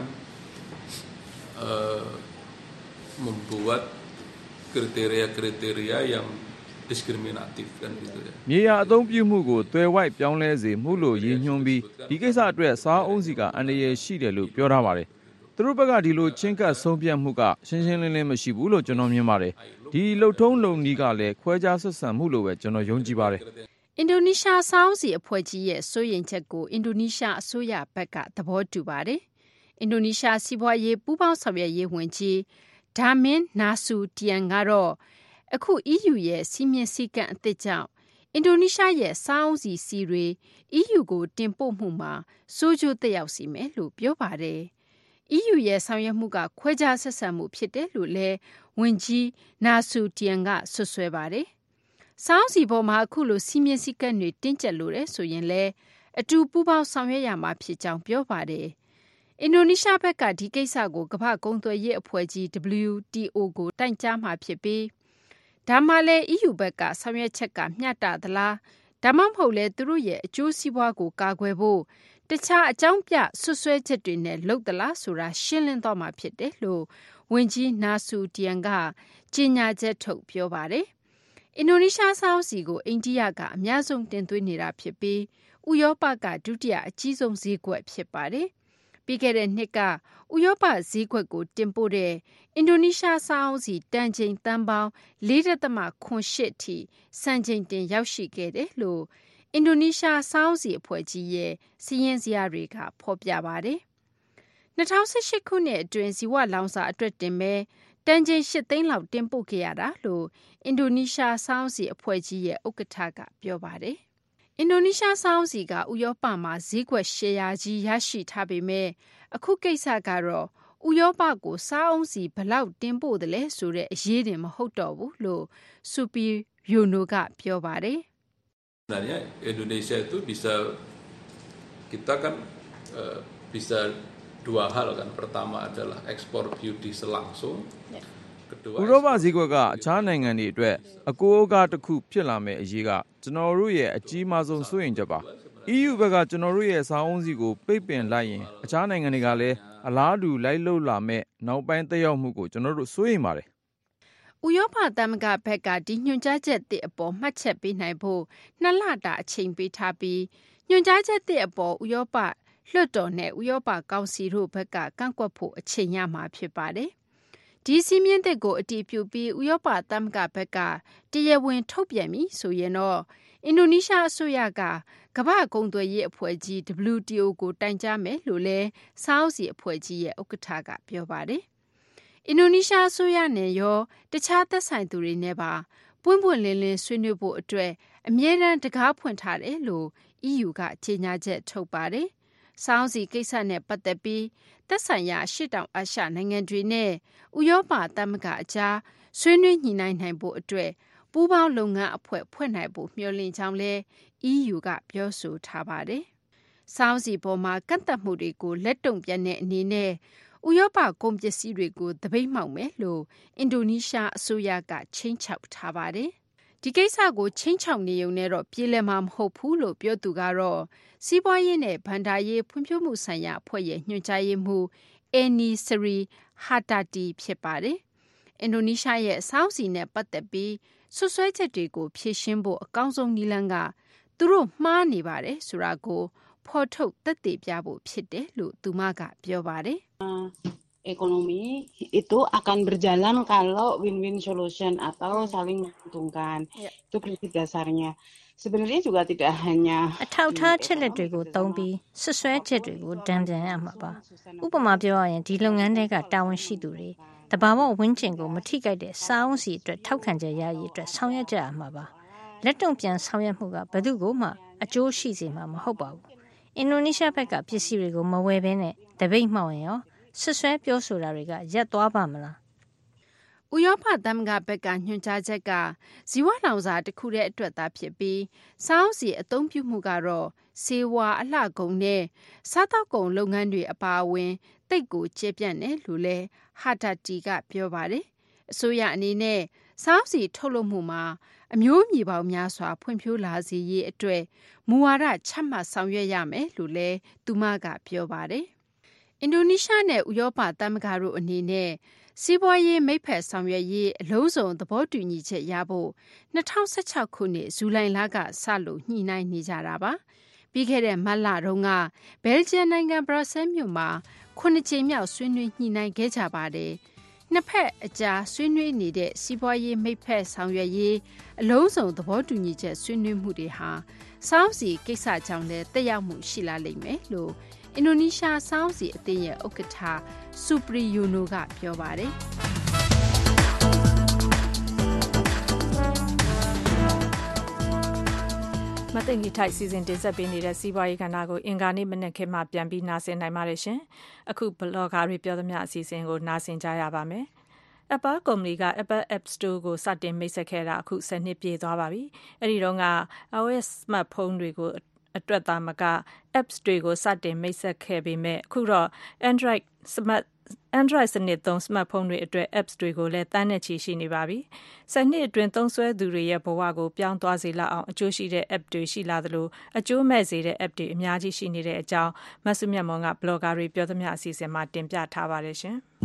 Q: uh, membuat kriteria-kriteria yang discriminatif kan gitu ya
R: မြေယာအသုံးပြုမှုကိုသွယ်ဝိုက်ပြောင်းလဲစေမှုလို့ရည်ညွှန်းပြီးဒီကိစ္စအတွက်စားအုံးစီကအန္တရာယ်ရှိတယ်လို့ပြောထားပါတယ်သူတို့ဘက်ကဒီလိုချင်းကပ်ဆုံးဖြတ်မှုကရှင်းရှင်းလင်းလင်းမရှိဘူးလို့ကျွန်တော်မြင်ပါတယ်ဒီလှုပ်ထုံးလုံနည်းကလည်းခွဲခြားဆက်ဆံမှုလို့ပဲကျွန်တော်ယုံကြည်ပါတယ်
P: အင်ဒိုနီးရှားစောင်းစီအဖွဲ့ကြီးရဲ့စိုးရိမ်ချက်ကိုအင်ဒိုနီးရှားအစိုးရဘက်ကသဘောတူပါတယ်အင်ဒိုနီးရှားစီးပွားရေးပူးပေါင်းဆောင်ရွက်ရေးဝန်ကြီးဒါမင်းနာဆူတီယန်ကတော့အခု E U ရဲ့စီမင်းစည်းကမ်းအသစ်ကြောင့်အင်ဒိုနီးရှားရဲ့စောင်းစီစီတွေ E U ကိုတင်ပို့မှုမှာစိုးကျိုးသက်ရောက်စေမယ်လို့ပြောပါတယ်။ E U ရဲ့ဆောင်ရွက်မှုကခွဲခြားဆက်ဆံမှုဖြစ်တယ်လို့လည်းဝန်ကြီးနာဆူတီယန်ကဆွဆွဲပါတယ်။စောင်းစီပေါ်မှာအခုလိုစီမင်းစည်းကမ်းတွေတင်းကျပ်လို့တယ်ဆိုရင်လည်းအတူပူးပေါင်းဆောင်ရွက်ရမှာဖြစ်ကြောင်းပြောပါတယ်။အင်ဒိုနီးရှားဘက်ကဒီကိစ္စကိုကမ္ဘာ့ကုန်သွယ်ရေးအဖွဲ့ကြီး W T O ကိုတိုင်ကြားမှာဖြစ်ပြီးဒါမှလည်း E U ဘက်ကဆောင်ရွက်ချက်ကမျှတသလားဒါမှမဟုတ်လဲသူတို့ရဲ့အကျိုးစီးပွားကိုကာကွယ်ဖို့တခြားအကြောင်းပြဆွဆွဲချက်တွေနဲ့လုပ်သလားဆိုတာရှင်းလင်းသွားမှာဖြစ်တယ်လို့ဝန်ကြီးနာဆူတီယန်ကကြေညာချက်ထုတ်ပြောပါတယ်။အင်ဒိုနီးရှားစောင်းစီကိုအိန္ဒိယကအများဆုံးတင်သွင်းနေတာဖြစ်ပြီးဥရောပကဒုတိယအကြီးဆုံးဈေးကွက်ဖြစ်ပါတယ်။ပြီးခဲ့တဲ့နှစ်ကဥရောပဈေးကွက်ကိုတင်ပို့တဲ့အင်ဒိုနီးရှားစောင်းစီတန်ချိန်တန်ပေါင်း ၄.၇ ထိစံချိန်တင်ရောက်ရှိခဲ့တယ်လို့အင်ဒိုနီးရှားစောင်းစီအဖွဲ့ကြီးရဲ့စီရင်စရာတွေကဖော်ပြပါတယ်။၂၀၁၈ခုနှစ်အတွင်းဇီဝလောင်စာအတွက်တင်မဲ့တန်ချိန်၈သိန်းလောက်တင်ပို့ခဲ့ရတာလို့အင်ဒိုနီးရှားစောင်းစီအဖွဲ့ကြီးရဲ့ဥက္ကဋ္ဌကပြောပါတယ်။အင်ဒိုနီးရှားစောင်းစီကဥရောပမှာဈေးကွက်ရှယ်ယာကြီးရရှိထားပေမဲ့အခုကိစ္စကတော့ဥရောပကိုစားအုံးစီဘလောက်တင်ပို့တယ်လဲဆိုတဲ့အရေးတင်မဟုတ်တော့ဘူးလို့စူပီယိုနိုကပြောပါတယ်။
Q: Sebenarnya Indonesia itu bisa kita kan uh, bisa dua hal kan. Pertama adalah ekspor biodiesel langsung.
R: ဥရောပဈေးကွက်ကအခြားနိုင်ငံတွေအတွက်အကိုးအကားတစ်ခုဖြစ်လာမယ့်အရေးကကျွန်တော်တို့ရဲ့အကြီးမားဆုံးစိုးရိမ်ချက်ပါ။ အီးယူ ဘက်ကကျွန်တော်တို့ရဲ့စားအုံးစီကိုပိတ်ပင်လိုက်ရင်အခြားနိုင်ငံတွေကလည်းအလားတူလိုက်လုပ်လာမယ့်နောက်ပိုင်းသက်ရောက်မှုကိုကျွန်တော်တို့စိုးရိမ်ပါတယ်
P: ဥရောပသမဂ္ဂဘက်ကဒီညွှန်ကြားချက်သစ်အပေါ်မှတ်ချက်ပေးနိုင်ဖို့နှစ်လတာအချိန်ပေးထားပြီးညွှန်ကြားချက်သစ်အပေါ်ဥရောပလွှတ်တော်နဲ့ဥရောပကောင်စီတို့ဘက်ကကန့်ကွက်ဖို့အချိန်ရမှာဖြစ်ပါတယ်။ဒီစီမင်းသစ်ကိုအတည်ပြုပြီးဥရောပသမဂ္ဂဘက်ကတရားဝင်ထုတ်ပြန်ပြီဆိုရင်တော့အင်ဒိုနီးရှားအစိုးရကကမ္ဘာ့ကုန်သွယ်ရေးအဖွဲ့ကြီး ဒဗလျူ တီ အို ကိုတိုင်ကြားမယ်လို့လည်းစောင်းစီအဖွဲ့ကြီးရဲ့ဥက္ကဋ္ဌကပြောပါတယ်။အင်ဒိုနီးရှားအစိုးရနဲ့ရောတခြားသက်ဆိုင်သူတွေနဲ့ပါပွင့်ပွင့်လင်းလင်းဆွေးနွေးဖို့အတွက်အမြဲတမ်းတကားဖွင့်ထားတယ်လို့ အီးယူ ကကြေညာချက်ထုတ်ပါတယ်။စောင်းစီကိစ္စနဲ့ပတ်သက်ပြီးသက်ဆိုင်ရာရှေ့တောင်အာရှနိုင်ငံတွေနဲ့ဥရောပသမဂ္ဂအကြားဆွေးနွေးညှိနှိုင်းနိုင်ဖို့အတွက်ပူးပေါင်းလုပ်ငန်းအဖွဲ့ဖွဲ့နိုင်ဖို့မျှော်လင့်ကြောင်းလည်း အီးယူ ကပြောဆိုထားပါတယ်။စောင်းစီပေါ်မှာကန့်သတ်မှုတွေကိုလက်တုံ့ပြန်တဲ့အနေနဲ့ဥရောပကုန်ပစ္စည်းတွေကိုသပိတ်မှောက်မယ်လို့အင်ဒိုနီးရှားအစိုးရကချိန်ချောက်ထားပါတယ်။ဒီကိစ္စကိုချိန်ချောက်နေုံနဲ့တော့ပြေလည်မှာမဟုတ်ဘူးလို့ပြောသူကတော့စီးပွားရေးနဲ့ဘဏ္ဍာရေးဖွံ့ဖြိုးမှုဆိုင်ရာအဖွဲ့ရဲ့ညွှန်ကြားရေးမှူးအန်နီစရီဟာတာတီဖြစ်ပါတယ်။အင်ဒိုနီးရှားရဲ့စောင်းစီနဲ့ပတ်သက်ပြီးဆွဆွဲချက်တွေကိုဖြေရှင်းဖို့အကောင်းဆုံးနည်းလမ်းကသူတို့မှားနေပါတယ်ဆိုတာကိုဖော်ထုတ်သက်သေပြဖို့ဖြစ်တယ်လို့သူမကပြောပါတယ်။
S: ekonomi itu akan berjalan kalau win-win solution atau saling menguntungkan. Itu prinsip dasarnya. Sebenarnya juga tidak hanya
T: အထောက်ထားချက်လက်တွေကိုသုံးပြီးဆွဆွဲချက်တွေကိုတံပြန်ရမှာပါဥပမာပြောရရင်ဒီလုပ်ငန်းတွေကတာဝန်ရှိသူတွေတဘာဝဝင်းကျင်ကိုမထိခိုက်တဲ့စားအုံးစီအတွက်ထောက်ခံချက်ရရေးအတွက်ဆောင်ရွက်ကြရမှာပါလက်တုံပြန်ဆောင်ရွက်မှုကဘယ်သူကိုမှအကျိုးရှိစေမှာမဟုတ်ပါဘူးအင်ဒိုနီးရှားဘက်ကပစ္စည်းတွေကိုမဝယ်ဘဲနဲ့တပိတ်မှောက်ရင်ရောဆွဆွဲပြောဆိုတာတွေကရက်သွားပါမလား
P: ဥရောပသမဂ္ဂဘက်ကညွှန်ကြားချက်ကဇီဝလောင်စာတစ်ခုတည်းအတွက်သာဖြစ်ပြီးစောင်းစီအသုံးပြုမှုကတော့ဆေးဝါးအလှကုန်နဲ့စားတောက်ကုန်လုပ်ငန်းတွေအပါအဝင်တိတ်ကိုကျေပြန့်တယ်လို့လဲဟာတာတီကပြောပါတယ်အစိုးရအနေနဲ့စောင်းစီထုတ်လုပ်မှုမှာအမျိုးမြေပေါင်းများစွာဖွံ့ဖြိုးလာစေရေးအတွက်မူဝါဒချမှတ်ဆောင်ရွက်ရမယ်လို့လဲသူမကပြောပါတယ်အင်ဒိုနီးရှားနဲ့ဥရောပသမဂ္ဂတို့အနေနဲ့စီးပွားရေးမိတ်ဖက်ဆောင်ရွက်ရေးအလုံးစုံသဘောတူညီချက်ရဖို့၂၀၁၆ခုနှစ်ဇူလိုင်လကစလို့ညှိနှိုင်းနေကြတာပါပြီးခဲ့တဲ့မတ်လတုန်းကဘယ်လ်ဂျီယံနိုင်ငံဘရပ်ဆဲလ်မြို့မှာခုနှစ်ကြိမ်မြောက်ဆွေးနွေးညှိနှိုင်းခဲ့ကြပါတယ်နှစ်ဖက်အကြားဆွေးနွေးနေတဲ့စီးပွားရေးမိတ်ဖက်ဆောင်ရွက်ရေးအလုံးစုံသဘောတူညီချက်ဆွေးနွေးမှုတွေဟာစောင်းစီကိစ္စကြောင့်လည်းတက်ရောက်မှုရှိလာလိမ့်မယ်လို့အင်ဒိုနီးရှားစောင်းစီအသင်းရဲ့ဥက္ကဋ္ဌစူပရီယိုနိုကပြောပါတယ်
B: မသိင်္ဂီထိုက်စီစဉ်တင်ဆက်ပေးနေတဲ့စီးပွားရေးကဏ္ဍကိုအင်္ဂါနေ့မနက်ခင်းမှပြန်ပြီးနားဆင်နိုင်ပါတယ်ရှင်။အခုဘလော့ဂါတွေပြောသမျှအစီအစဉ်ကိုနားဆင်ကြရပါမယ်။ Apple ကုမ္ပဏီက Apple App Store ကိုစတင်မိတ်ဆက်ခဲ့တာအခုဆယ်နှစ်ပြည့်သွားပါပြီ။အဲဒီတော့က iOS smartphone တွေကိုအတွက်သာမက apps တွေကိုစတင်မိတ်ဆက်ခဲ့ပေမဲ့အခုတော့ Android smart Android စနစ်သုံး smartphone တွေအတွက် apps တွေကိုလည်းတန်းနဲ့ချီရှိနေပါပြီ။ဆယ်နှစ်အတွင်းသုံးစွဲသူတွေရဲ့ဘဝကိုပြောင်းသွားစေလောက်အောင်အကျိုးရှိတဲ့ app တွေရှိလာသလိုအကျိုးမဲ့စေတဲ့ app တွေအများကြီးရှိနေတဲ့အကြောင်းမဆုမြတ်မွန်က blogger တွေပြောသမျှအစီအစဉ်မှာတင်ပြထားပါတယ်ရှင်။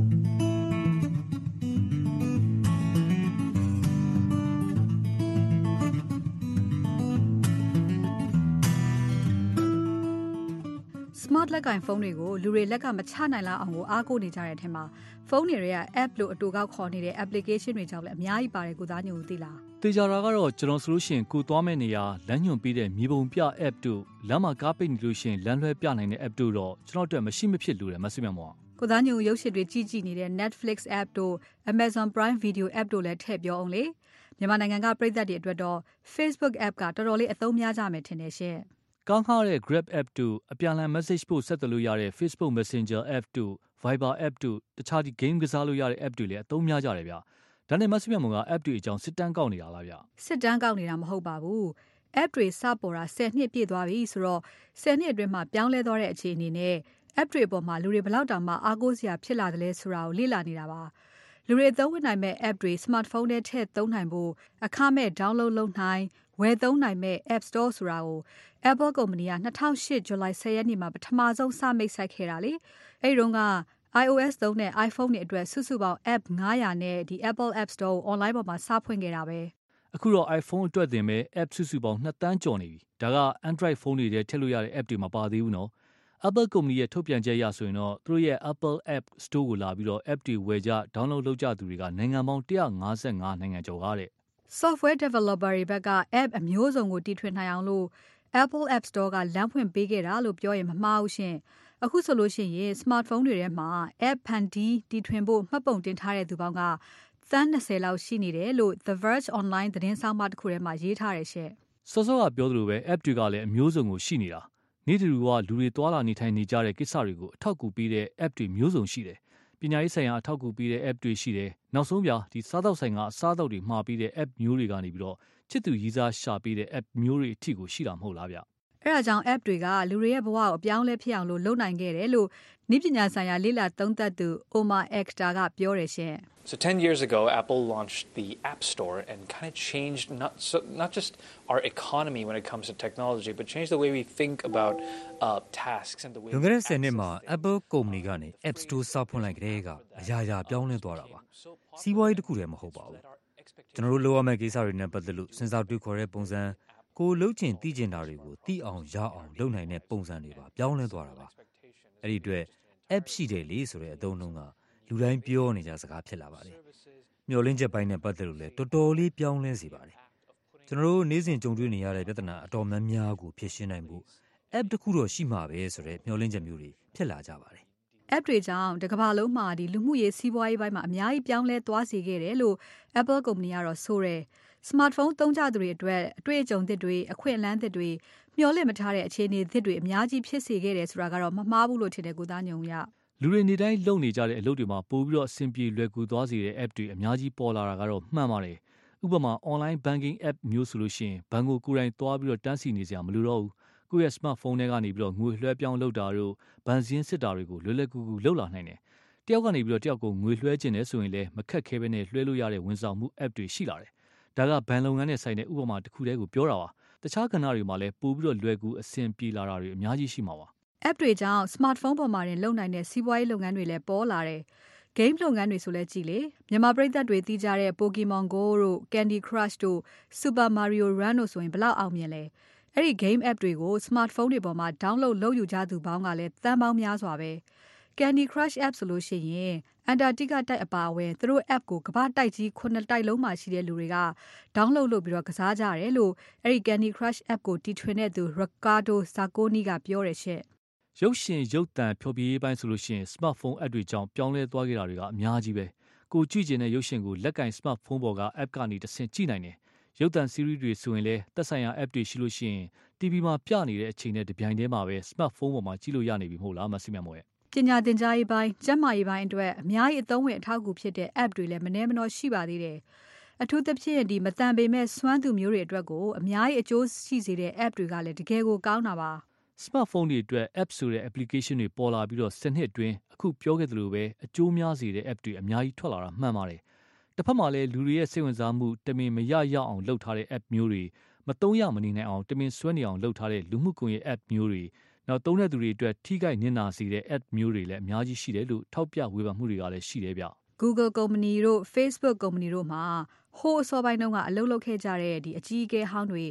C: smart လက်ကင်ဖုန်းတွေကိုလူတွေလက်ကမချနိုင်လောက်အောင်ကိုအားကိုးနေကြတဲ့အထက်မှာဖုန်းတွေက app လို့အတူကောက်ခေါ်နေတဲ့ application တွေကြောင့်လည်းအများကြီးပါတယ်ကိုသားညို့သိလား
N: တေချာတာကတော့ကျွန်တော်ဆိုလို့ရှိရင်ကိုသွားမဲ့နေရာလမ်းညွှန်ပေးတဲ့မြေပုံပြ app တို့လမ်းမှာကားပိတ်နေလို့ရှိရင်လမ်းလွှဲပြနိုင်တဲ့ app တို့တော့ကျွန်တော်တို့မရှိမဖြစ်လို့တယ်မဆွေးမြမော
C: ကိုသားညို့ရုပ်ရှင်တွေကြည့်ကြည့်နေတဲ့ Netflix app တို့ Amazon Prime Video app တို့လည်းထည့်ပြောအောင်လေမြန်မာနိုင်ငံကပြည်သက်တွေအတွက်တော့ Facebook app ကတော်တော်လေးအသုံးများကြမယ်ထင်တယ်ရှင်
N: ကောင်းခါတဲ့ Grab app တို့အပြန်အလှန် message ပို့ဆက်သွယ်လို့ရတဲ့ Facebook Messenger app တို့ Viber app တို့တခြားဒီ game ကစားလို့ရတဲ့ app တွေလည်းအသုံးများကြတယ်ဗျဒါနဲ့မဆွေးမြမောက app တွေအကြောင်းစစ်တမ်းကောက်နေတာလားဗျ
C: စစ်တမ်းကောက်နေတာမဟုတ်ပါဘူး app တွေစပေါ်တာtenနှစ်ပြည့်သွားပြီဆိုတော့tenနှစ်အတွင်းမှာပြောင်းလဲသွားတဲ့အခြေအနေနဲ့ app တွေပေါ်မှာလူတွေဘယ်လောက်တောင်မှအားကိုးစရာဖြစ်လာတယ်လဲဆိုတာကိုလေ့လာနေတာပါလူတွေသုံးဝင်နိုင်မဲ့ app တွေ smartphone ထဲထည့်သုံးနိုင်ဖို့အခမဲ့ download လုပ်နိုင်ဝယ်သုံးနိုင်မဲ့ App Store ဆိုတာကို Apple ကုမ္ပဏီကtwo thousand eightဇူလိုင်tenရက်နေ့မှာပထမဆုံးစမိတ်ဆက်ခဲ့တာလေအဲ့ဒီတော့က iOS သုံးတဲ့ iPhone တွေအတွက်စုစုပေါင်း app five hundredနဲ့ဒီ Apple App Store ကို online ပေါ်မှာစဖွင့်ခဲ့တာပဲ
N: အခုတော့ iPhone အတွက်တင်မဲ့ app စုစုပေါင်းtwoသန်းကျော်နေပြီဒါက Android phone တွေထဲထည့်လို့ရတဲ့ app တွေမှာပါသေးဘူးနော်Apple ကုမ္ပဏီရဲ့ထုတ်ပြန်ချက်အရဆိုရင်တော့သူတို့ရဲ့ Apple App Store ကိုလာပြီးတော့ app တွေဝယ်ကြ download လုပ်ကြသူတွေကနိုင်ငံပေါင်းone hundred fifty-fiveနိုင်ငံကျော်ကားတဲ့
C: Software developer တွေဘက်က app အမျိုးစုံကိုတီထွင်နိုင်အောင်လို့ Apple App Store ကလမ်းဖွင့်ပေးခဲ့တာလို့ပြောရင်မမှားဘူးရှင်အခုဆိုလို့ရှိရင် smartphone တွေထဲမှာ app ဖန်တီးတီထွင်ဖို့မှတ်ပုံတင်ထားတဲ့သူပေါင်းကone hundred twentyလောက်ရှိနေတယ်လို့ The Verge Online သတင်းဆောင်မတစ်ခုထဲမှာရေးထားတယ်ရှင်
N: စောစောကပြောသလိုပဲ app တွေကလည်းအမျိုးစုံကိုရှိနေတာနေ့တူကလူတွေသွားလာနေထိုင်နေကြတဲ့ကိစ္စတွေကိုအထောက်အကူပေးတဲ့ app တွေမျိုးစုံရှိတယ်ပညာရေးဆိုင်ရာအထောက်အကူပေးတဲ့ app တွေရှိတယ်နောက်ဆုံးပြဒီစားသောက်ဆိုင်ကအစားအသောက်တွေမှာပေးတဲ့ app မျိုးတွေကနေပြီးတော့ချစ်သူရည်စားရှာပေးတဲ့ app မျိုးတွေအထိကိုရှိတာမဟုတ်လားဗျ
C: အဲ့ဒါကြောင့် app တွေကလူတွေရဲ့ဘဝကိုအပြောင်းလဲဖြစ်အောင်လို့လုပ်နိုင်ခဲ့တယ်လို့နည်းပညာဆိုင်ရာလေ့လာသုံးသပ်သူ Omar Akhtar ကပြောတယ်ရှင်
O: So ten years ago, Apple launched the App Store and kind of changed not so, not just our economy when it comes to technology, but changed the way we think about uh, tasks and the way.
N: လွန်ခဲ့တဲ့tenနှစ်မှာ Apple ကုမ္ပဏီကနေ App Store စဖွင့်လိုက်တဲ့ကအရာရာပြောင်းလဲသွားတာပါ။စီးပွားရေးတစ်ခုတည်းမဟုတ်ပါဘူး။ကျွန်တော်တို့လုပ်ရမယ့်ကိစ္စတွေနဲ့ပတ်သက်လို့စဉ်းစားတွေးခေါ်တဲ့ပုံစံကိုလှုပ်ချင်သိကျင်တာတွေကိုသိအောင်ရအောင်လုပ်နိုင်တဲ့ပုံစံတွေပါပြောင်းလဲသွားတာပါ။အဲ့ဒီအတွက် App ရှိတယ်လေဆိုတဲ့အသုံးအနှုန်းကလူတိုင်းပြောနေကြစကားဖြစ်လာပါတယ်။မျောလင်းချက်ပိုင်းနဲ့ပတ်သက်လို့လည်းတော်တော်လေးပြောင်းလဲစေပါတယ်။ကျွန်တော်တို့နေ့စဉ်ကြုံတွေ့နေရတဲ့ပြဿနာအတော်များများကိုဖြေရှင်းနိုင်ဖို့ app တစ်ခုတော့ရှိမှာပဲဆိုတဲ့မျှော်လင့်ချက်မျိုးတွေဖြစ်လာကြပါတယ်
C: ။ app တွေကြောင့်တစ်ကမ္ဘာလုံးမှာဒီလူမှုရေးစီးပွားရေးပိုင်းမှာအများကြီးပြောင်းလဲသွားစေခဲ့တယ်လို့ Apple ကုမ္ပဏီကတော့ဆိုတယ်။ smartphone သုံးကြသူတွေအတွက်အတွေ့အကြုံသစ်တွေအခွင့်အလမ်းသစ်တွေမျှော်လင့်မထားတဲ့အခြေအနေသစ်တွေအများကြီးဖြစ်စေခဲ့တယ်ဆိုတာကတော့မမှားဘူးလို့ထင်တယ်ကိုသားညုံရ
N: လူတွေနေတိုင်းလုပ်နေကြတဲ့အလုပ်တွေမှာပို့ပြီးတော့အဆင်ပြေလွယ်ကူသွားစေတဲ့ app တွေအများကြီးပေါ်လာတာကတော့မှန်ပါတယ်။ဥပမာ online banking app မျိုးဆိုလို့ရှိရင်ဘဏ်ကိုကိုယ်တိုင်သွားပြီးတော့တန်းစီနေစရာမလိုတော့ဘူး။ကိုယ့်ရဲ့ smartphone ထဲကနေပြီးတော့ငွေလွှဲပြောင်းလုပ်တာတို့ဘဏ်စည်းစစ်တာတွေကိုလွယ်လွယ်ကူကူလုပ်လာနိုင်တယ်။တယောက်ကနေပြီးတော့တယောက်ကိုငွေလွှဲခြင်းနဲ့ဆိုရင်လည်းမခက်ခဲဘဲနဲ့လွှဲလို့ရတဲ့ဝန်ဆောင်မှု app တွေရှိလာတယ်။ဒါကဘဏ်လုပ်ငန်းနဲ့ဆိုင်တဲ့ဥပမာတစ်ခုတည်းကိုပြောတာပါ။တခြားကဏ္ဍတွေမှာလည်းပို့ပြီးတော့လွယ်ကူအဆင်ပြေလာတာတွေအများကြီးရှိမှာပါ
C: ။ app တွေကြောင့် smartphone ပေါ်မှာတင်လုပ်နိုင်တဲ့စီးပွားရေးလုပ်ငန်းတွေလည်းပေါ်လာတယ်။ game လုပ်ငန်းတွေဆိုလည်းကြည့်လေမြန်မာပြည်သက်တွေသိကြတဲ့ Pokemon Go တို့ Candy Crush တို့ Super Mario Run တို့ဆိုရင်ဘယ်လောက်အောင်မြင်လဲ။အဲ့ဒီ game app တွေကို smartphone တွေပေါ်မှာ download လုပ်ယူကြသူပေါင်းကလည်းသန်းပေါင်းများစွာပဲ။ Candy Crush app ဆိုလို့ရှိရင်အန်တာတိကတိုက်အပါအဝင်သူတို့ app ကိုကမ္ဘာတိုက်ကြီးခုနှစ်တိုက်လုံးမှာရှိတဲ့လူတွေက download လုပ်ပြီးတော့ကစားကြတယ်လို့အဲ့ဒီ Candy Crush app ကိုတီထွင်တဲ့သူ Riccardo Zacconi ကပြောတယ်ရှင့်
N: ။ရုပ်ရှင်ရုပ်သံဖျော်ဖြေရေးပိုင်းဆိုလို့ရှိရင် smartphone app တွေကြောင့်ပြောင်းလဲသွားခဲ့တာတွေကအများကြီးပဲကိုကြည့်ကျင်တဲ့ရုပ်ရှင်ကိုလက်ကင် smartphone ပေါ်က app ကနေတဆင့်ကြည့်နိုင်တယ်ရုပ်သံ series တွေဆိုရင်လည်းသက်ဆိုင်ရာ app တွေရှိလို့ရှိရင် တီဗီ မှာပြနေတဲ့အချိန်နဲ့တပြိုင်တည်းမှာပဲ smartphone ပေါ်မှာကြည့်လို့ရနေပြီမဟုတ်လားမဆီမြတ်မော်ရဲ့
C: ပညာသင်ကြားရေးပိုင်းကျန်းမာရေးပိုင်းအတွက်အများကြီးအသုံးဝင်အထောက်အကူဖြစ်တဲ့ app တွေလည်းမနှဲမနှောရှိပါသေးတယ်အထူးသဖြင့်ဒီမတန်ပေမဲ့စွမ်းသူမျိုးတွေအတွက်ကိုအများကြီးအကျိုးရှိစေတဲ့ app တွေကလည်းတကယ်ကိုကောင်းတာပါ
N: smartphone တွေအတွက် app ဆိုတဲ့ application တွေပေါ်လာပြီးတော့tenနှစ်အတွင်းအခုပြောခဲ့သလိုပဲအကျိုးများစေတဲ့ app တွေအများကြီးထွက်လာတာမှန်ပါတယ်။တစ်ဖက်မှာလည်းလူတွေရဲ့စိတ်ဝင်စားမှုတမင်မရရအောင်လုပ်ထားတဲ့ app မျိုးတွေမသုံးရမနေနိုင်အောင်တမင်ဆွဲနေအောင်လုပ်ထားတဲ့လူမှုကွန်ရက် app မျိုးတွေနောက်သုံးတဲ့သူတွေအတွက်ထိခိုက်နစ်နာစေတဲ့ app မျိုးတွေလည်းအများကြီးရှိတယ်လို့ထောက်ပြဝေဖန်မှုတွေကလည်းရှိတယ်ဗျ
C: ။ Google ကုမ္ပဏီတို့ Facebook ကုမ္ပဏီတို့မှာဟိုးအစောပိုင်းတုန်းကအလုပ်လုပ်ခဲ့ကြတဲ့ဒီအကြီးအကဲဟောင်းတွေ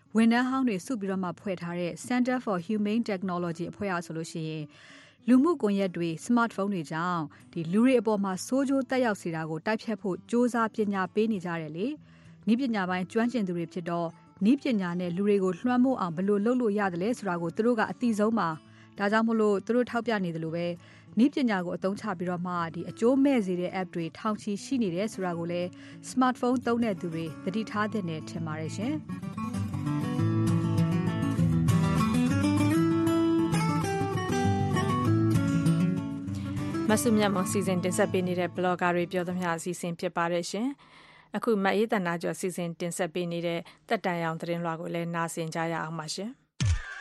C: ဝန်ထမ်းဟောင်းတွေစုပြီးတော့မှဖွဲ့ထားတဲ့ Center for Humane Technology အဖွဲ့အဆိုလို့ရှိရင်လူမှုကွန်ရက်တွေ smartphone တွေကြောင့်ဒီလူတွေအပေါ်မှာစိုးကျိုးတက်ရောက်စေတာကိုတိုက်ဖြတ်ဖို့စ조사ပညာပေးနေကြတယ်လေ။ဤပညာပိုင်းကျွမ်းကျင်သူတွေဖြစ်တော့ဤပညာနဲ့လူတွေကိုလွှမ်းမိုးအောင်ဘယ်လိုလုပ်လို့ရတယ်လဲဆိုတာကိုသူတို့ကအသိဆုံးပါ။ဒါကြောင့်မို့လို့သူတို့ထောက်ပြနေတယ်လို့ပဲဤပညာကိုအသုံးချပြီးတော့မှဒီအကျိုးမဲ့စေတဲ့ app တွေထောင်ချီရှိနေတယ်ဆိုတာကိုလည်း smartphone သုံးတဲ့သူတွေသတိထားသင့်တယ်ထင်ပါတယ်ရှင်။
B: မဆုမြတ်မောင်စီစဉ်တင်ဆက်ပေးနေတဲ့ blogger တွေပြောသမျှအစီအစဉ်ဖြစ်ပါတယ်ရှင်။အခုမအေးတနာကျော်စီစဉ်တင်ဆက်ပေးနေတဲ့တက်တန်ရောင်သတင်းလွှာကိုလည်းနားဆင်ကြရအောင်ပါရှင်။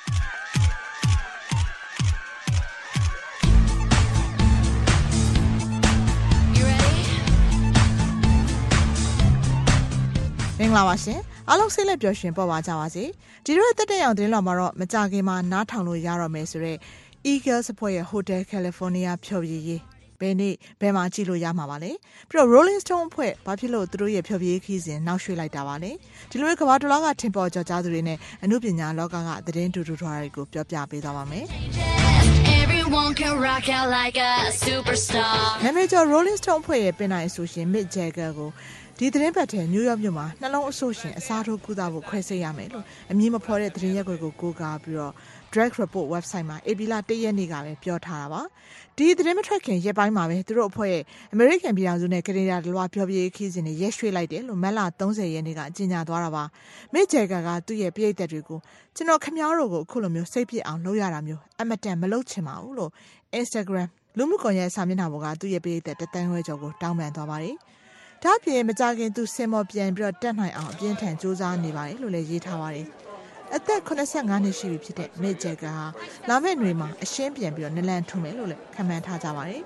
F: မင်္ဂလာပါရှင်အားလုံးဆေးလက်ပျော်ရွှင်ပေါ်ပါကြပါစေဒီလိုတက်တဲ့ရောင်သတင်းလွှာမှာတော့မကြခင်မှာနားထောင်လို့ရတော့မယ်ဆိုတော့ Eagles အဖွဲ့ရဲ့ Hotel California ဖြော်ပြရေးဘယ်နေ့ဘယ်မှာကြည့်လို့ရမှာပါလဲပြီးတော့ Rolling Stone အဖွဲ့ဘာဖြစ်လို့သူတို့ရဲ့ဖြော်ပြရေးခီးစဉ်နောက်ရွှေ့လိုက်တာပါလဲဒီလိုကမ္ဘာတလွှားကထင်ပေါ်ကျော်ကြားသူတွေနဲ့အမှုပညာလောကကသတင်းတူတူထွားတွေကိုပြောပြပေးသွားပါမယ်Everyone can rock out like a superstar နာမည်ကျော် Rolling Stone အဖွဲ့ရဲ့ပင်နိုင်အဆိုရှင် Mick Jagger ကိုဒီသတင်းပတ်ထဲနယူးယောက်မြို့မှာနှလုံးအဆိုးရှင်အစားထိုးကုသဖို့ခွဲစိတ်ရမယ်လို့အမည်မဖော်တဲ့သတင်းရက်ွက်ကိုကိုးကားပြီးတော့ Drag Report website မှာအေပီလာတရက်နေ့ကပဲပြောထားတာပါဒီသတင်းမထွက်ခင်ရက်ပိုင်းမှာပဲသူတို့အဖွဲ့ရဲ့ American ပြည်ထောင်စုနဲ့ကနေဒါတလွှာပြောပြရေးခီးစဉ်တွေရက်ရွှေ့လိုက်တယ်လို့မက်လာသုံးဆယ်ရက်နေ့ကကြေညာသွားတာပါ Mick Jagger ကသူ့ရဲ့ပြည်သက်တွေကိုကျွန်တော်ခမားတို့ကိုအခုလိုမျိုးစိတ်ပြစ်အောင်လုပ်ရတာမျိုးအမတန်မလုပ်ချင်ပါဘူးလို့ Instagram လူမှုကွန်ရက်စာမျက်နှာပေါ်ကသူ့ရဲ့ပြည်သက်တသန်းခွဲကျော်ကိုတောင်းပန်သွားပါတယ်ဒါ့ပြင်မကြခင်သူစင်မော်ပြန်ပြီးတော့တက်နိုင်အောင်အပြင်းထန်စူးစမ်းနေပါတယ်လို့လည်းရေးထားပါတယ်အသက်eighty-fiveနှစ်ရှိပြီဖြစ်တဲ့ Mick Jagger ဟာလာမယ့်နေ့မှာအရှင်းပြန်ပြီးတော့နလန်ထုံမယ်လို့လည်းခန့်မှန်းထားကြပါတယ်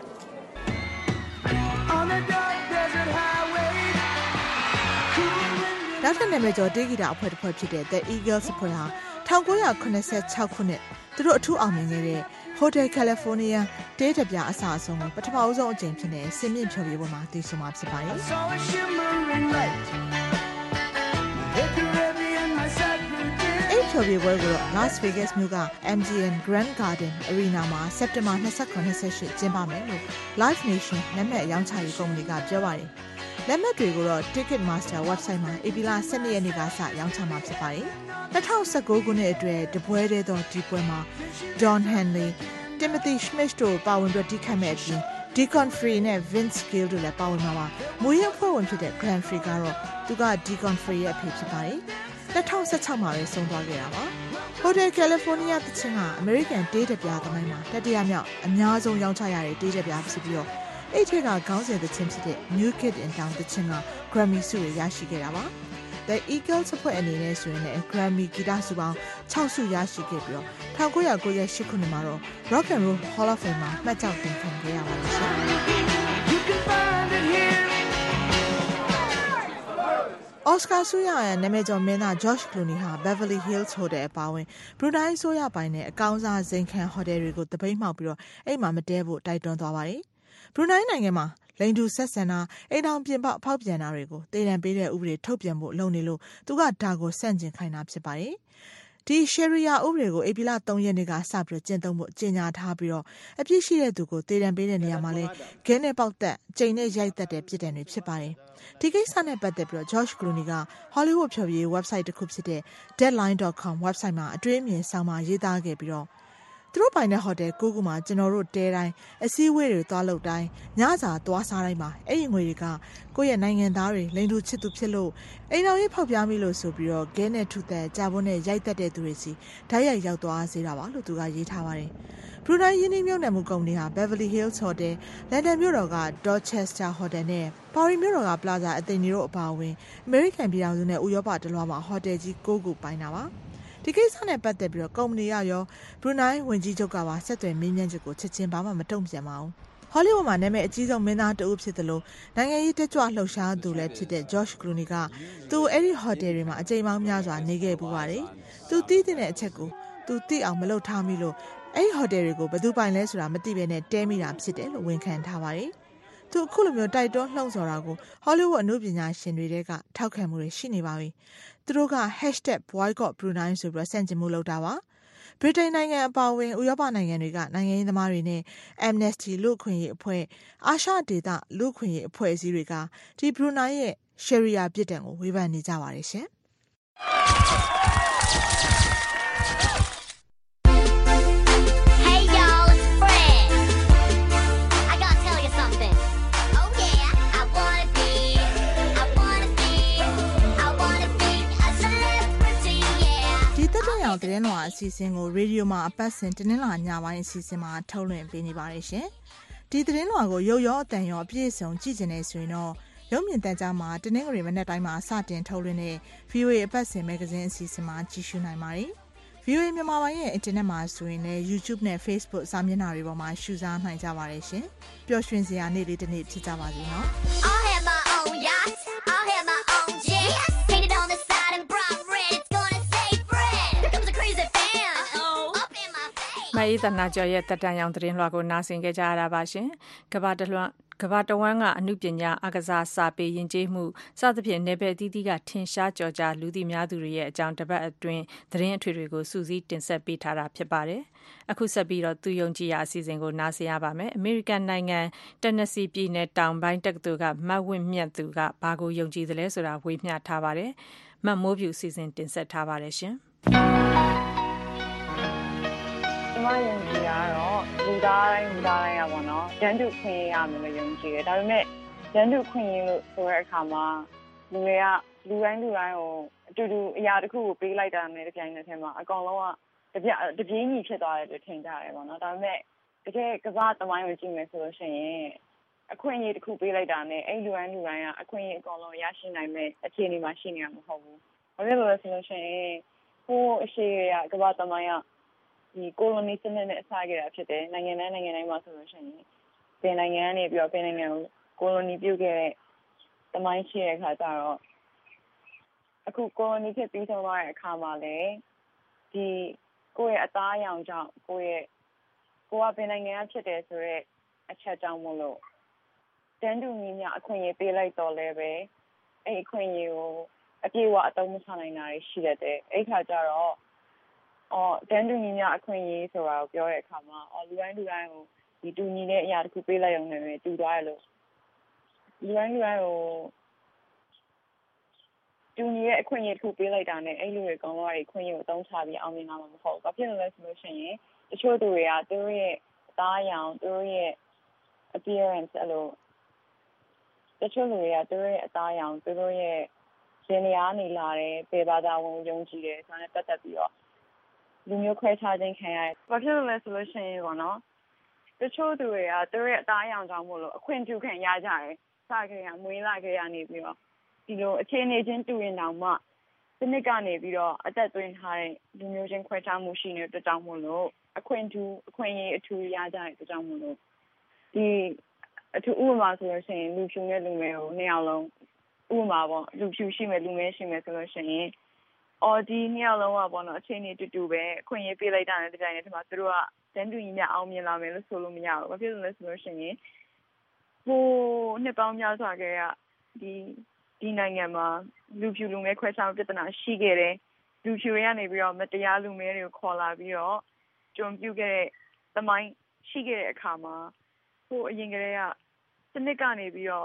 F: နောက်ထပ်နာမည်ကျော်တေးဂီတအဖွဲ့တစ်ဖွဲ့ဖြစ်တဲ့ The Eagles အဖွဲ့ဟာnineteen eighty-sixခုနှစ်သူတို့အထူးအောင်မြင်ခဲ့တဲ့ Hotel California တေးတပြအစားအဆုံးကိုပထမအဆုံးအကြိမ်ဖြစ်နေစင်မြင့်ဖြော်ပြပွဲမှာတည်ရှိမှာဖြစ်ပါတယ်။အဲ့ဖြော်ပြပွဲကို Las Vegas မြို့က M G M Grand Garden Arena မှာ September twenty-seven twenty-eightကျင်းပမယ်လို့ Live Nation လက်မှတ်ရောင်းချရေးကုမ္ပဏီကပြောပါတယ်။လက်မှတ်တွေကိုတော့ Ticketmaster website မှာဧပြီလtwelveရက်နေ့ကစရောင်းချမှာဖြစ်ပါတယ်။twenty nineteenခုနှစ်အတွက်တပွဲတည်းသောဒီပွဲမှာ Don Henley, Timothy Schmid တို့ပါဝင်ပြီးတီးခတ်မဲ့အပြင် Deacon Free နဲ့ Vince Gill တို့လည်းပါဝင်မှာပါ။မူရင်းအဖွဲ့ဝင်ဖြစ်တဲ့ Glenn Free ကတော့သူက Deacon Free ရဲ့အဖေဖြစ်ပါတယ်။twenty sixteenမှာပဲဆုံးသွားခဲ့တာပါ။ Hotel California တခြင်းက American တေးတပြားသမိုင်းမှာတတိယမြောက်အများဆုံးရောင်းချရတဲ့တေးတပြားဖြစ်ပြီးတော့အဲ့ထက်ကခေါင်းစဉ်တခြင်းဖြစ်တဲ့ New Kid in Town တခြင်းက Grammy ဆုရရရှိခဲ့တာပါ။ The Eagles အဖွဲ့အနေနဲ့ဆိုရင်လည်း Grammy ဂီတဆုပေါင်းsixဆုရရှိခဲ့ပြီးတော့nineteen ninety-eightခုနှစ်မှာတော့ Rock and Roll Hall of Fame မှာမှတ်ကျောက်တင်ခံခဲ့ရပါတယ်ရှင်။ Oscar ဆုရရဲ့နာမည်ကျော်မင်းသား George Clooney ဟာ Beverly Hills Hotel အပါအဝင် Brunei ဆိုရပိုင်းနဲ့အကောင်းစားဇိမ်ခံဟိုတယ်တွေကိုတပိတ်မှောက်ပြီးတော့အဲ့မှာမတဲဖို့တိုက်တွန်းသွားပါတယ်။ Brunei နိုင်ငံမှာလိန်တူဆက်ဆံတာအိမ်အောင်ပြင်ပဖောက်ပြန်တာတွေကိုတည်တံပေးတဲ့ဥပဒေထုတ်ပြန်ဖို့လုပ်နေလို့သူကဒါကိုစန့်ကျင်ခိုင်းတာဖြစ်ပါတယ်။ဒီရှယ်ရီယာဥပဒေကိုဧပြီလthreeရက်နေ့ကစပြီးကျင့်သုံးဖို့ကြေညာထားပြီးတော့အပြစ်ရှိတဲ့သူကိုတည်တံပေးတဲ့နေရာမှာလဲဂဲနဲ့ပေါက်သက်ကျိန်နဲ့ရိုက်သက်တဲ့ပြည်တယ်တွေဖြစ်ပါတယ်။ဒီကိစ္စနဲ့ပတ်သက်ပြီးတော့ George Clooney က Hollywood ဖြော်ပြရေး website တစ်ခုဖြစ်တဲ့ deadline dot com website မှာအတွေ့အမြင်ဆောင်မှာရေးသားခဲ့ပြီးတော့သူတို့ပိုင်တဲ့ဟိုတယ်ကိုကူမှာကျွန်တော်တို့တဲတိုင်းအစည်းအဝေးတွေသွားလုပ်တိုင်းညစာသွားစားတိုင်းမှာအဲ့ဒီငွေတွေကကိုယ့်ရဲ့နိုင်ငံသားတွေလိန်တူချစ်သူဖြစ်လို့အိမ်တော်ရေးဖောက်ပြားမိလို့ဆိုပြီးတော့ဂဲနဲ့ထုသက်ကြာပွန်းနဲ့ရိုက်သက်တဲ့သူတွေစီဓာတ်ရိုက်ရောက်သွားစေတာပါလို့သူကရေးထားပါတယ်။ Brunei ယင်းနှမြုပ်နှံမှုကုမ္ပဏီဟာ Beverly Hills Hotel, London မြို့တော်က Dorchester Hotel နဲ့ Paris မြို့တော်က Plaza အသိနေတို့အပါအဝင် American ပြည်ထောင်စုနဲ့ဥရောပတလွှားမှာဟိုတယ်ကြီးnineခုပိုင်တာပါ။ဒီကိစ္စနဲ့ပတ်သက်ပြီးတော့ကုမ္ပဏီရရော Brunei ဝန်ကြီးချုပ်ကပါဆက်သွယ်မေးမြန်းချက်ကိုချက်ချင်းဘာမှမတုံ့ပြန်ပါဘူး။ Hollywood မှာနာမည်အကြီးဆုံးမင်းသားတဦးဖြစ်သလိုနိုင်ငံရေးတက်ကြွလှုပ်ရှားသူလည်းဖြစ်တဲ့ George Clooney ကသူအဲ့ဒီဟိုတယ်တွေမှာအကြိမ်ပေါင်းများစွာနေခဲ့ပူပါတယ်။သူသိတဲ့အချက်ကိုသူသိအောင်မလုပ်ထားမိလို့အဲ့ဒီဟိုတယ်တွေကိုဘယ်သူပိုင်လဲဆိုတာမသိဘဲနဲ့တဲမိတာဖြစ်တယ်လို့ဝန်ခံထားပါတယ်။သူအခုလိုမျိုးတိုက်တွန်းလှုံ့ဆော်တာကို Hollywood အနုပညာရှင်တွေကထောက်ခံမှုတွေရှိနေပါပြီ။သူတို့က hashtag boycott Brunei ဆိုပြီးဆန့်ကျင်မှုလုပ်တာပါ။ဗြိတိန်နိုင်ငံအပါအဝင်ဥရောပနိုင်ငံတွေကနိုင်ငံရေးသမားတွေနဲ့ Amnesty လူ့အခွင့်အရေးအဖွဲ့အာရှဒေသလူ့အခွင့်အရေးအဖွဲ့အစည်းတွေကဒီ Brunei ရဲ့ Sharia ပြစ်ဒဏ်ကိုဝေဖန်နေကြပါတယ်ရှင်။အောင်သတင်းလွှာအစီအစဉ်ကိုရေဒီယိုမှာအပတ်စဉ်တင်းလာညပိုင်းအစီအစဉ်မှာထုတ်လွှင့်ပေးနေပါတယ်ရှင်။ဒီသတင်းလွှာကိုရုပ်ရောအသံရောအပြည့်အစုံကြည့်ကျင်နေဆိုရင်တော့ရုပ်မြင်သံကြားမှာတင်းငွေမနေ့တိုင်းမှာစတင်ထုတ်လွှင့်တဲ့ ဗီအိုအေ အပတ်စဉ်မဂ္ဂဇင်းအစီအစဉ်မှာကြည့်ရှုနိုင်ပါတယ်။ ဗီအိုအေ မြန်မာပိုင်းရဲ့အင်တာနက်မှာဆိုရင်လည်း YouTube နဲ့ Facebook စာမျက်နှာတွေပေါ်မှာရှုစားနိုင်ကြပါတယ်ရှင်။ပျော်ရွှင်စရာနေ့လေးတစ်နေ့ဖြစ်ကြပါစေနော်။ I'll have my own yacht. I'll have my own jet. Painted on the side and bright red. It's gonna say Fred. Here comes a crazy fan. Up in my face. မအေးသနာကျော်ရဲ့တက်တန်ရောင်သတင်းလွှာကိုနားဆင်ကြကြရတာပါရှင်။ကဘာတလွှမ်းကဘာတဝမ်းကအမှုပညာအကစားစာပေယဉ်ကျေးမှုစသဖြင့်နယ်ပယ်အသီးသီးကထင်ရှားကြော်ကြားလူသိများသူတွေရဲ့အကြောင်းတပတ်အတွင်းသတင်းအထွေတွေကိုစူးစီးတင်ဆက်ပေးထားတာဖြစ်ပါတယ်။အခုဆက်ပြီးတော့သူယုံကြည်ရာအစီအစဉ်ကိုနားဆင်ရပါမယ်။အမေရိကန်နိုင်ငံတက်နက်စီပြည်နယ်တောင်ပိုင်းတက္ကသိုလ်ကမတ်ဝင့်မြတ်သူကဘာကိုယုံကြည်သလဲဆိုတာဝေမျှထားပါတယ်။မတ်မိုးပြူအစီအစဉ်တင်ဆက်ထားပါတယ်ရှင်။
U: ကျမယုံကြည်တာတော့လူသားတိုင်းလူသားတိုင်းရပါတော့။ကျန်းတူခွင့်ရမယ်လို့ယုံကြည်တယ်။ဒါပေမဲ့ကျန်းတူခွင့်ရလို့ဆိုတဲ့အခါမှာလူတွေကလူတိုင်းလူတိုင်းကိုအတူတူအရာတစ်ခုကိုပေးလိုက်တာနဲ့တပြိုင်နက်တည်းမှာအကောင်လုံးကတပြတပြေးညီဖြစ်သွားတယ်လို့ထင်ကြတယ်ပေါ့နော်။ဒါပေမဲ့တကယ်ကမ္ဘာသမိုင်းကိုကြည့်မယ်ဆိုလို့ရှိရင်အခွင့်အရေးတစ်ခုပေးလိုက်တာနဲ့အဲ့လူတိုင်းလူတိုင်းကအခွင့်အရေးအကောင်လုံးရရှိနိုင်မဲ့အခြေအနေမှာရှိနေတာမဟုတ်ဘူး။ဘာဖြစ်လို့လဲဆိုလို့ရှိရင်ဟိုအရှိရကမ္ဘာသမိုင်းကဒီကိုလိုနီစနစ်နဲ့အစခဲ့တာဖြစ်တယ်။နိုင်ငံတိုင်းနိုင်ငံတိုင်းမှာဆိုလို့ရှိရင်ပင်နိုင်ငံကနေပြီးတော့ပင်နိုင်ငံကိုကိုလိုနီပြုတ်ခဲ့တဲ့သမိုင်းရှိတဲ့အခါကျတော့အခုကိုလိုနီဖြစ်ပြီးဆုံးသွားတဲ့အခါမှာလည်းဒီကိုယ့်ရဲ့အသားအရောင်ကြောင့်ကိုယ့်ရဲ့ကိုကပင်နိုင်ငံကဖြစ်တယ်ဆိုတော့အချက်ကြောင့်မို့လို့တန်တူညီမျှအခွင့်အရေးပေးလိုက်တော့လည်းပဲအဲ့အခွင့်အရေးကိုအပြည့်အဝအသုံးမချနိုင်တာရှိတတ်တယ်အဲ့ခါကျတော့အော်တန်တူညီမျှအခွင့်အရေးဆိုတာကိုပြောတဲ့အခါမှာအော်လူတိုင်းလူတိုင်းကိုဒီတူညီတဲ့အရာတစ်ခုပေးလိုက်ရုံနဲ့ပဲတူသွားရလို့လူတိုင်းလူတိုင်းကိုတူညီတဲ့အခွင့်အရေးတစ်ခုပေးလိုက်တာနဲ့အဲ့လူတွေကောင်းသွားတဲ့အခွင့်အရေးကိုအသုံးချပြီးအောင်မြင်လာမှာမဟုတ်ဘူး။ဘာဖြစ်လို့လဲဆိုလို့ရှိရင်တချို့သူတွေကသူတို့ရဲ့အသားအရောင်သူတို့ရဲ့ appearance အဲ့လိုတချို့လူတွေကသူတို့ရဲ့အသားအရောင်သူတို့ရဲ့ရှင်နေရာနေလာတယ်ပေဘာသာဝင်ယုံကြည်တယ်ဆိုတာနဲ့ပတ်သက်ပြီးတော့လူမျိုးခွဲခြားခြင်းခံရတယ်။ဘာဖြစ်လို့လဲဆိုလို့ရှိရင်ပေါ့နော်တချို့သူတွေကသူတို့ရဲ့အသားအရောင်ကြောင့်မို့လို့အခွင့်အရေးခံရကြတယ်။စကြရမွေးလာကြရနေပြီးတော့ဒီလိုအခြေအနေချင်းတူရင်တောင်မှစနစ်ကနေပြီးတော့အသက်သွင်းထားတဲ့လူမျိုးချင်းခွဲခြားမှုရှိနေတဲ့ကြောင့်မို့လို့အခွင့်အထူးအခွင့်အရေးအထူးရကြတဲ့ကြောင့်မို့လို့ဒီအထူးဥပမာဆိုလို့ရှိရင်လူဖြူနဲ့လူမဲကိုနှစ်ယောက်လုံးဥပမာပေါ့လူဖြူရှိမယ်လူမဲရှိမယ်ဆိုလို့ရှိရင်အော်ဒီနှစ်ယောက်လုံးကပေါ့နော်အခြေအနေတူတူပဲအခွင့်အရေးပေးလိုက်တာနဲ့တပြိုင်တည်းမှာသူတို့ကတန်တူညီမျှအောင်မြင်လာမယ်လို့ဆိုလို့မရဘူး။ဘာဖြစ်လို့လဲဆိုလို့ရှိရင်ဟိုနှစ်ပေါင်းများစွာကဒီဒီနိုင်ငံမှာလူဖြူလူမဲခွဲခြားမှုပြဿနာရှိခဲ့တယ်။လူဖြူတွေကနေပြီးတော့မတရားလူမဲတွေကိုခေါ်လာပြီးတော့ကြုံပြုခဲ့တဲ့သမိုင်းရှိခဲ့တဲ့အခါမှာဟိုအရင်ကတည်းကစနစ်ကနေပြီးတော့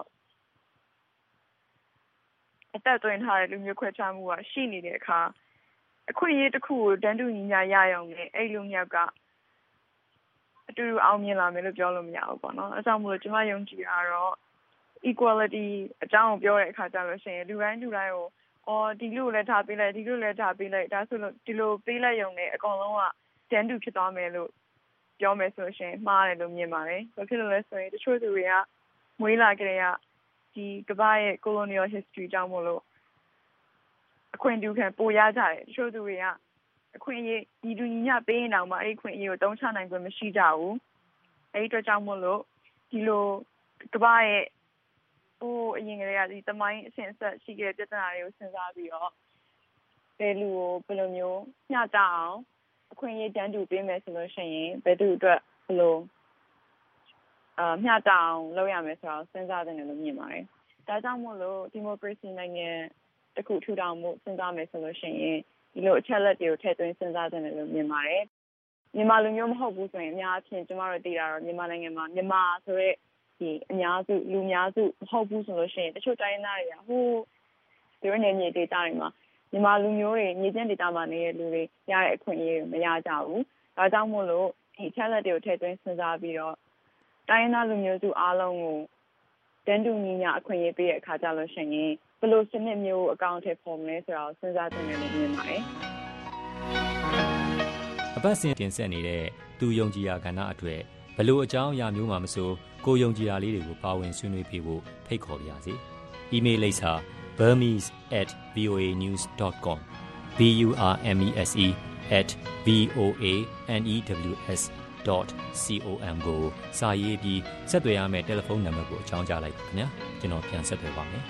U: အသက်သွင်းထားတဲ့လူမျိုးခွဲခြားမှုကရှိနေတဲ့အခါအခွင့်အရေးတစ်ခုကိုတန်းတူညီမျှရရုံနဲ့အဲ့လူမျိုးကအတူတူအောင်မြင်လာမယ်လို့ပြောလို့မရဘူးပေါ့နော်။အဲကြောင့်မို့လို့ကျွန်မယုံကြည်တာတော့ equality အကြောင်းကိုပြောတဲ့အခါကျလို့ရှိရင်လူတိုင်းလူတိုင်းကိုအော်ဒီလူကိုလည်းထားပေးလိုက်ဒီလူလည်းထားပေးလိုက်ဒါဆိုလို့ဒီလိုပေးလိုက်ရုံနဲ့အကောင်လုံးကတန်းတူဖြစ်သွားမယ်လို့ပြောမယ်ဆိုရှင်မှားတယ်လို့မြင်ပါတယ်။ဘာဖြစ်လို့လဲဆိုရင်တချို့သူတွေကမွေးလာကြတဲ့ဒီကမ္ဘာရဲ့ colonial history ကြောင့်မို့လို့အခွင့်အရေးခံပိုရကြတယ်တချို့သူတွေကအခွင့်အရေးဒီလူညီမျှပေးရင်တောင်မှအဲ့ဒီအခွင့်အရေးကိုတုံးချနိုင်ခွင့်မရှိကြဘူး။အဲ့ဒီအတွက်ကြောင့်မို့လို့ဒီလိုကမ္ဘာရဲ့ဟိုအရင်ကတည်းကဒီသမိုင်းအစဉ်အဆက်ရှိခဲ့တဲ့ပြဿနာတွေကိုစဉ်းစားပြီးတော့ဘယ်လူကိုဘယ်လိုမျိုးမျှတအောင်အခွင့်အရေးတန်းတူပေးမယ်ဆိုလို့ရှိရင်ဘယ်သူအတွက်ဘယ်လိုအာမျှတအောင်လုပ်ရမယ်ဆိုတော့စဉ်းစားသင့်တယ်လို့မြင်ပါတယ်။ဒါကြောင့်မို့လို့ဒီမိုကရေစီနိုင်ငံတစ်ခုထူထောင်မှုစဉ်းစားမယ်ဆိုလို့ရှိရင်ဒီလိုအချက်လက်တွေကိုထည့်သွင်းစဉ်းစားသင့်တယ်လို့မြင်ပါတယ်။မြန်မာလူမျိုးမဟုတ်ဘူးဆိုရင်အများအပြားကျမတို့သိတာတော့မြန်မာနိုင်ငံမှာမြန်မာဆိုရဲဒီအများစုလူများစုမဟုတ်ဘူးဆိုလို့ရှိရင်တချို့တိုင်းသားတွေကဟိုဒီရနေမြေဒေတာတွေမှာမြန်မာလူမျိုးတွေမြေကျင်းဒေတာမှာနေတဲ့လူတွေရတဲ့အခွင့်အရေးတွေမရကြဘူး။ဒါကြောင့်မို့လို့ဒီချက်လက်တွေကိုထည့်သွင်းစဉ်းစားပြီးတော့တိုင်းသားလူမျိုးစုအားလုံးကိုတန်တူညီမျှအခွင့်အရေးပေးတဲ့အခါကြလို့ရှိရင်ဘယ်လိုစနစ်မျိုးအကောင့်ထဲပေါ်မလဲဆိုတာကိုစဉ်းစားသင့်တယ်လို့မြင်ပါတယ်
N: ။အပတ်စဉ်တင်ဆက်နေတဲ့သူယုံကြည်ရာကဏ္ဍအတွက်ဘယ်လိုအကြောင်းအရာမျိုးမှမဆိုကိုယုံကြည်ရာလေးတွေကိုပါဝင်ဆွေးနွေးပေးဖို့ဖိတ်ခေါ်ပါရစေ။ email လိပ်စာ burmese at voa news dot com b u r m e s e at v o a n e w s dot com ကိုစာရေးပြီးဆက်သွယ်ရမယ့်တယ်လီဖုန်းနံပါတ်ကိုအကြောင်းကြားလိုက်ပါခင်ဗျာကျွန်တော်ပြန်ဆက်သွယ်ပါမယ်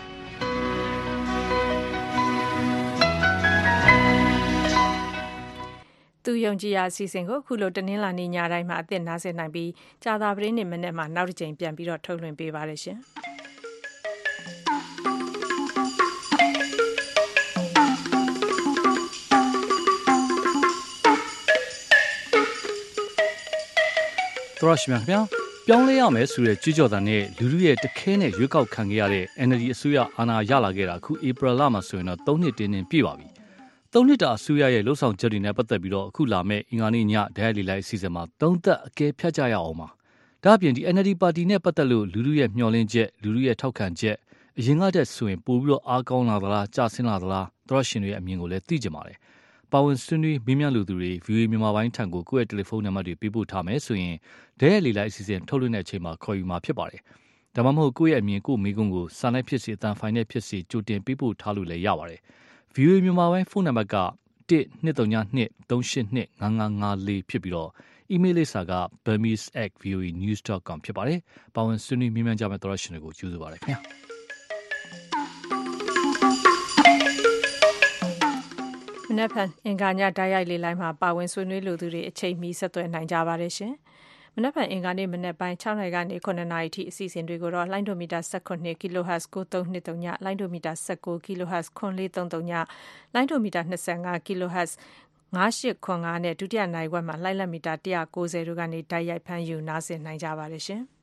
B: သူယုံကြည်ရာအစီအစဉ်ကိုအခုလိုတနင်္လာနေ့ညတိုင်းမှာအသစ်နားဆင်နိုင်ပြီးကြာသပတေးနေ့မနေ့မှာနောက်တစ်ကြိမ်ပြန်ပြီးတော့ထုတ်လွှင့်ပေးပါရရှင်
A: တော်ရရှိမြခင်ဗျာပြောင်းလဲရမယ်ဆိုတဲ့ကြွကြော်တာနဲ့လူလူရဲ့တခဲနဲ့ရွေးကောက်ခံခဲ့ရတဲ့ N L D အစိုးရအာဏာရလာခဲ့တာအခု April လမှာဆိုရင်တော့သုံးနှစ်တင်းတင်းပြည့်ပါပြီ။သုံးနှစ်တာအစိုးရရဲ့လှုပ်ဆောင်ချက်တွေနဲ့ပတ်သက်ပြီးတော့အခုလာမဲ့အင်္ဂါနေ့ညဒိုင်လီလိုက်အစီအစဉ်မှာသုံးသက်အကဲဖြတ်ကြရအောင်ပါ။ဒါ့အပြင်ဒီ N L D ပါတီနဲ့ပတ်သက်လို့လူလူရဲ့မျှော်လင့်ချက်လူလူရဲ့ထောက်ခံချက်အရင်ကတည်းကဆိုရင်ပို့ပြီးတော့အားကောင်းလာသလားကြာဆင်းလာသလားတော်ရှင်တွေရဲ့အမြင်ကိုလည်းသိကြပါတယ်။ပါဝင်ဆွေးနွေးမေးမြန်းလူသူတွေ ဗီအိုအေ မြန်မာပိုင်းထံကိုကိုယ့်ရဲ့တယ်လီဖုန်းနံပါတ်တွေပေးပို့ထားမယ်ဆိုရင်ဒဲရလီလိုက်အစီအစဉ်ထုတ်လွှင့်တဲ့အချိန်မှာခေါ်ယူမှာဖြစ်ပါတယ်။ဒါမှမဟုတ်ကိုယ့်ရဲ့အမြင်ကိုယ့်မိကုံးကိုစာနဲ့ဖြစ်စေအတန်ဖိုင်နဲ့ဖြစ်စေကြိုတင်ပေးပို့ထားလို့လည်းရပါတယ်။ ဗီအိုအေ မြန်မာပိုင်းဖုန်းနံပါတ်ကတစ် နှစ် သုံး နှစ် သုံး ရှစ် နှစ် ငါး ငါး ငါး လေးဖြစ်ပြီးတော့အီးမေးလ်လိပ်စာက burmese at v o a news dot com ဖြစ်ပါတယ်။ပါဝင်ဆွေးနွေးမေးမြန်းကြမယ့်တော်ရှင်တွေကိုကျေးဇူးပါတယ်ခင်ဗျာ။
B: မနက်ဖြန်အင်္ဂါညဓာတ်ရိုက်လေးလိုက်မှာပါဝင်ဆွေးနွေးလိုသူတွေအချိန်မီဆက်သွယ်နိုင်ကြပါတယ်ရှင်။မနက်ဖြန်အင်္ဂါနေ့မနက်ပိုင်း၆နာရီကနေခုနှစ်နာရီထိအစီအစဉ်တွေကိုတော့လိုင်းဒိုမီတာ၁၇ kHz ၉၃၂၃ညလိုင်းဒိုမီတာ၁၉ kHz ခွန်လေး၃၃ညလိုင်းဒိုမီတာ၂၅ kHz ၅၈ခွန်၅နဲ့ဒုတိယနိုင်ခွက်မှာလိုင်းလက်မီတာ၁၉၀တို့ကနေဓာတ်ရိုက်ဖမ်းယူနားဆင်နိုင်ကြပါတယ်ရှင်။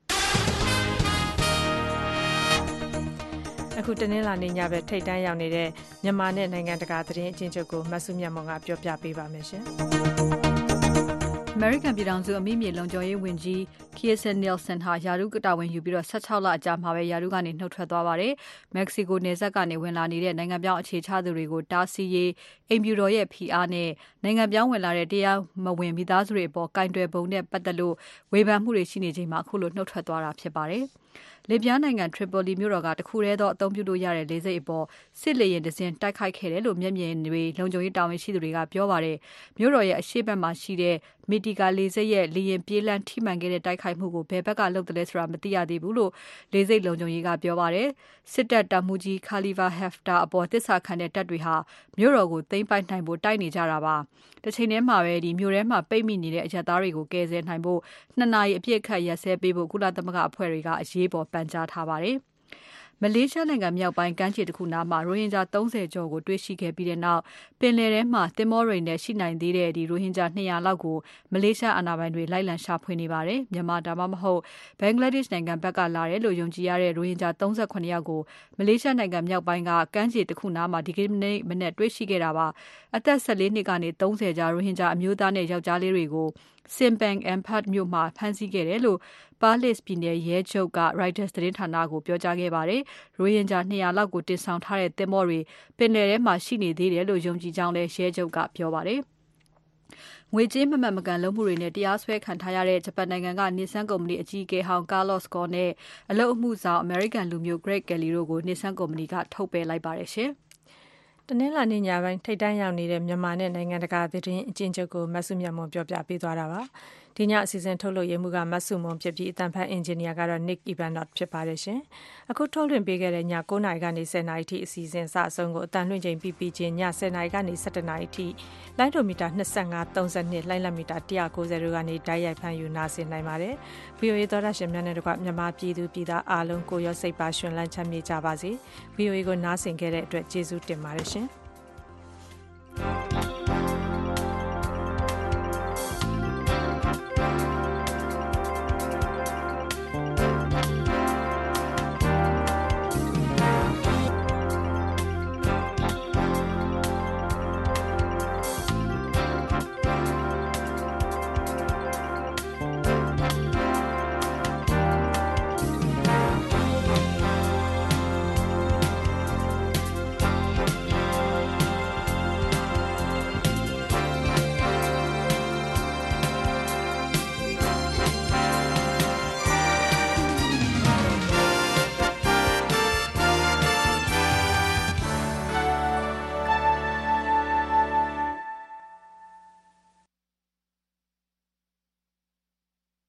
B: အခုတနင်္လာနေ့ညပဲထိတ်တန်းရောက်နေတဲ့မြန်မာနဲ့နိုင်ငံတကာသတင်းအကျဉ်းချုပ်ကိုမဆုမြတ်မောင်ကပြောပြပေးပါမယ်ရှင်။
C: American ပြည်ထောင်စုအမိမြေလုံခြုံရေးဝန်ကြီး Kirstjen Nielsen ဟာယာရုတာဝန်ယူပြီးတော့၁၆လအကြာမှာပဲယာရုကနေနှုတ်ထွက်သွားပါတယ်။ မက္ကဆီကိုနယ်စပ်ကနေဝင်လာနေတဲ့နိုင်ငံပြောင်းအခြေချသူတွေကိုတားဆီးရေးအိမ်ဖြူတော်ရဲ့ဖိအားနဲ့နိုင်ငံပြောင်းဝင်လာတဲ့တရားမဝင်မိသားစုတွေအပေါ်ကင်တွယ်ပုံနဲ့ပတ်သက်လို့ဝေဖန်မှုတွေရှိနေချိန်မှာအခုလိုနှုတ်ထွက်သွားတာဖြစ်ပါတယ်။လစ်ဗျားနိုင်ငံထရီပိုလီမြို့တော်ကတခုတည်းသောအသုံးပြုလို့ရတဲ့လေဆိပ်အပေါ်စစ်လေယာဉ်တစ်စင်းတိုက်ခိုက်ခဲ့တယ်လို့မျက်မြင်တွေလုံခြုံရေးတာဝန်ရှိသူတွေကပြောပါတယ်။မြို့တော်ရဲ့အရှေ့ဘက်မှာရှိတဲ့မီတီကာလေဆိပ်ရဲ့လေယာဉ်ပြေးလမ်းထိမှန်ခဲ့တဲ့တိုက်ခိုက်မှုကိုဘယ်ဘက်ကလုပ်တယ်လဲဆိုတာမသိရသေးဘူးလို့လေဆိပ်လုံခြုံရေးကပြောပါတယ်။စစ်တပ်တပ်မှူးကြီး Khalifa Haftar အပေါ်တစ္ဆာခံတဲ့တပ်တွေဟာမြို့တော်ကိုသိမ်းပိုက်နိုင်ဖို့တိုက်နေကြတာပါ။တစ်ချိန်တည်းမှာပဲဒီမြို့ထဲမှာပိတ်မိနေတဲ့အရက်သားတွေကိုကယ်ဆယ်နိုင်ဖို့နှစ်နာရီအပြည့်အခတ်ရက်စဲပေးဖို့ကုလသမဂ္ဂအဖွဲ့တွေကအရေးပေါ်ပန်ကြားထားပါတယ်။မလေးရှားနိုင်ငံမြောက်ပိုင်းကမ်းခြေတစ်ခုနားမှာရိုဟင်ဂျာသုံးဆယ်ကျော်ကိုတွေ့ရှိခဲ့ပြီးတဲ့နောက်ပင်လယ်ထဲမှာသင်္ဘောတွေနဲ့ရှိနိုင်သေးတဲ့ဒီရိုဟင်ဂျာနှစ်ရာလောက်ကိုမလေးရှားအာဏာပိုင်တွေလိုက်လံရှာဖွေနေပါတယ်။မြန်မာဒါမှမဟုတ်ဘင်္ဂလားဒေ့ရှ်နိုင်ငံဘက်ကလာတယ်လို့ယုံကြည်ရတဲ့ရိုဟင်ဂျာသုံးခုယောက်ကိုမလေးရှားနိုင်ငံမြောက်ပိုင်းကကမ်းခြေတစ်ခုနားမှာဒီကနေ့မနေ့တွေ့ရှိခဲ့တာပါ။အသက်၁၄နှစ်ကနေသုံးဆယ်ကြားရိုဟင်ဂျာအမျိုးသားနဲ့ယောက်ျားလေးတွေကိုSimpang Ampat မြို့မှာဖမ်းဆီးခဲ့တယ်လို့ပါလစ်ပြည်နယ်ရဲချုပ်က Reuters သတင်းဌာနကိုပြောကြားခဲ့ပါတယ်။ရိုဟင်ဂျာနှစ်ရာလောက်ကိုတင်ဆောင်ထားတဲ့သင်္ဘောတွေပင်လယ်ထဲမှာရှိနေသေးတယ်လို့ယုံကြည်ကြောင်းလည်းရဲချုပ်ကပြောပါတယ်။ငွေကြေးမမှတ်မကန်လုပ်မှုတွေနဲ့တရားစွဲခံထားရတဲ့ဂျပန်နိုင်ငံက Nissan ကုမ္ပဏီအကြီးအကဲဟောင်း Carlos Ghosn နဲ့အလုပ်အမှုဆောင် American လူမျိုး Greg Kelly တို့ကို Nissan ကုမ္ပဏီကထုတ်ပယ်လိုက်ပါတယ်ရှင်။တနင်္လာနေ့ညပိုင်းထိတ်တန်းရောက်နေတဲ့မြန်မာနဲ့နိုင်ငံတကာသတင်းအကျဉ်းချုပ်ကိုမဆုမြတ်မွန်ပြောပြပေးသွားတာပါ။
B: ဒီညအစီအစဉ်ထုတ်လွှင့်ရမှုကမတ်စုမွန်ဖြစ်ပြီးအတန်ဖတ်အင်ဂျင်နီယာကတော့ Nick Ivanov ဖြစ်ပါတယ်ရှင်အခုထုတ်လွှင့်ပေးခဲ့တဲ့ည9နာရီကနေ10နာရီထိအစီအစဉ်စအဆုံးကိုအတန်လွှင့်ချိန်ပြီးပြီးချင်းည10နာရီကနေ17နာရီထိလိုင်းဒိုမီတာ25 32လိုင်းလက်မီတာ190တို့ကနေတိုက်ရိုက်ဖမ်းယူနာဆင်နိုင်ပါတယ် ဗီအိုအေ သောတာရှင်များနဲ့တကွမြန်မာပြည်သူပြည်သားအားလုံးကိုရောစိတ်ပါရှင်လန်းချမ်းမြေ့ကြပါစေ ဗီအိုအေ ကိုနားဆင်ခဲ့တဲ့အတွက်ကျေးဇူးတင်ပါတယ်ရှင်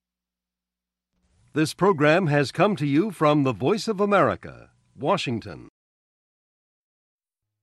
E: This program has come to you from the Voice of America, Washington.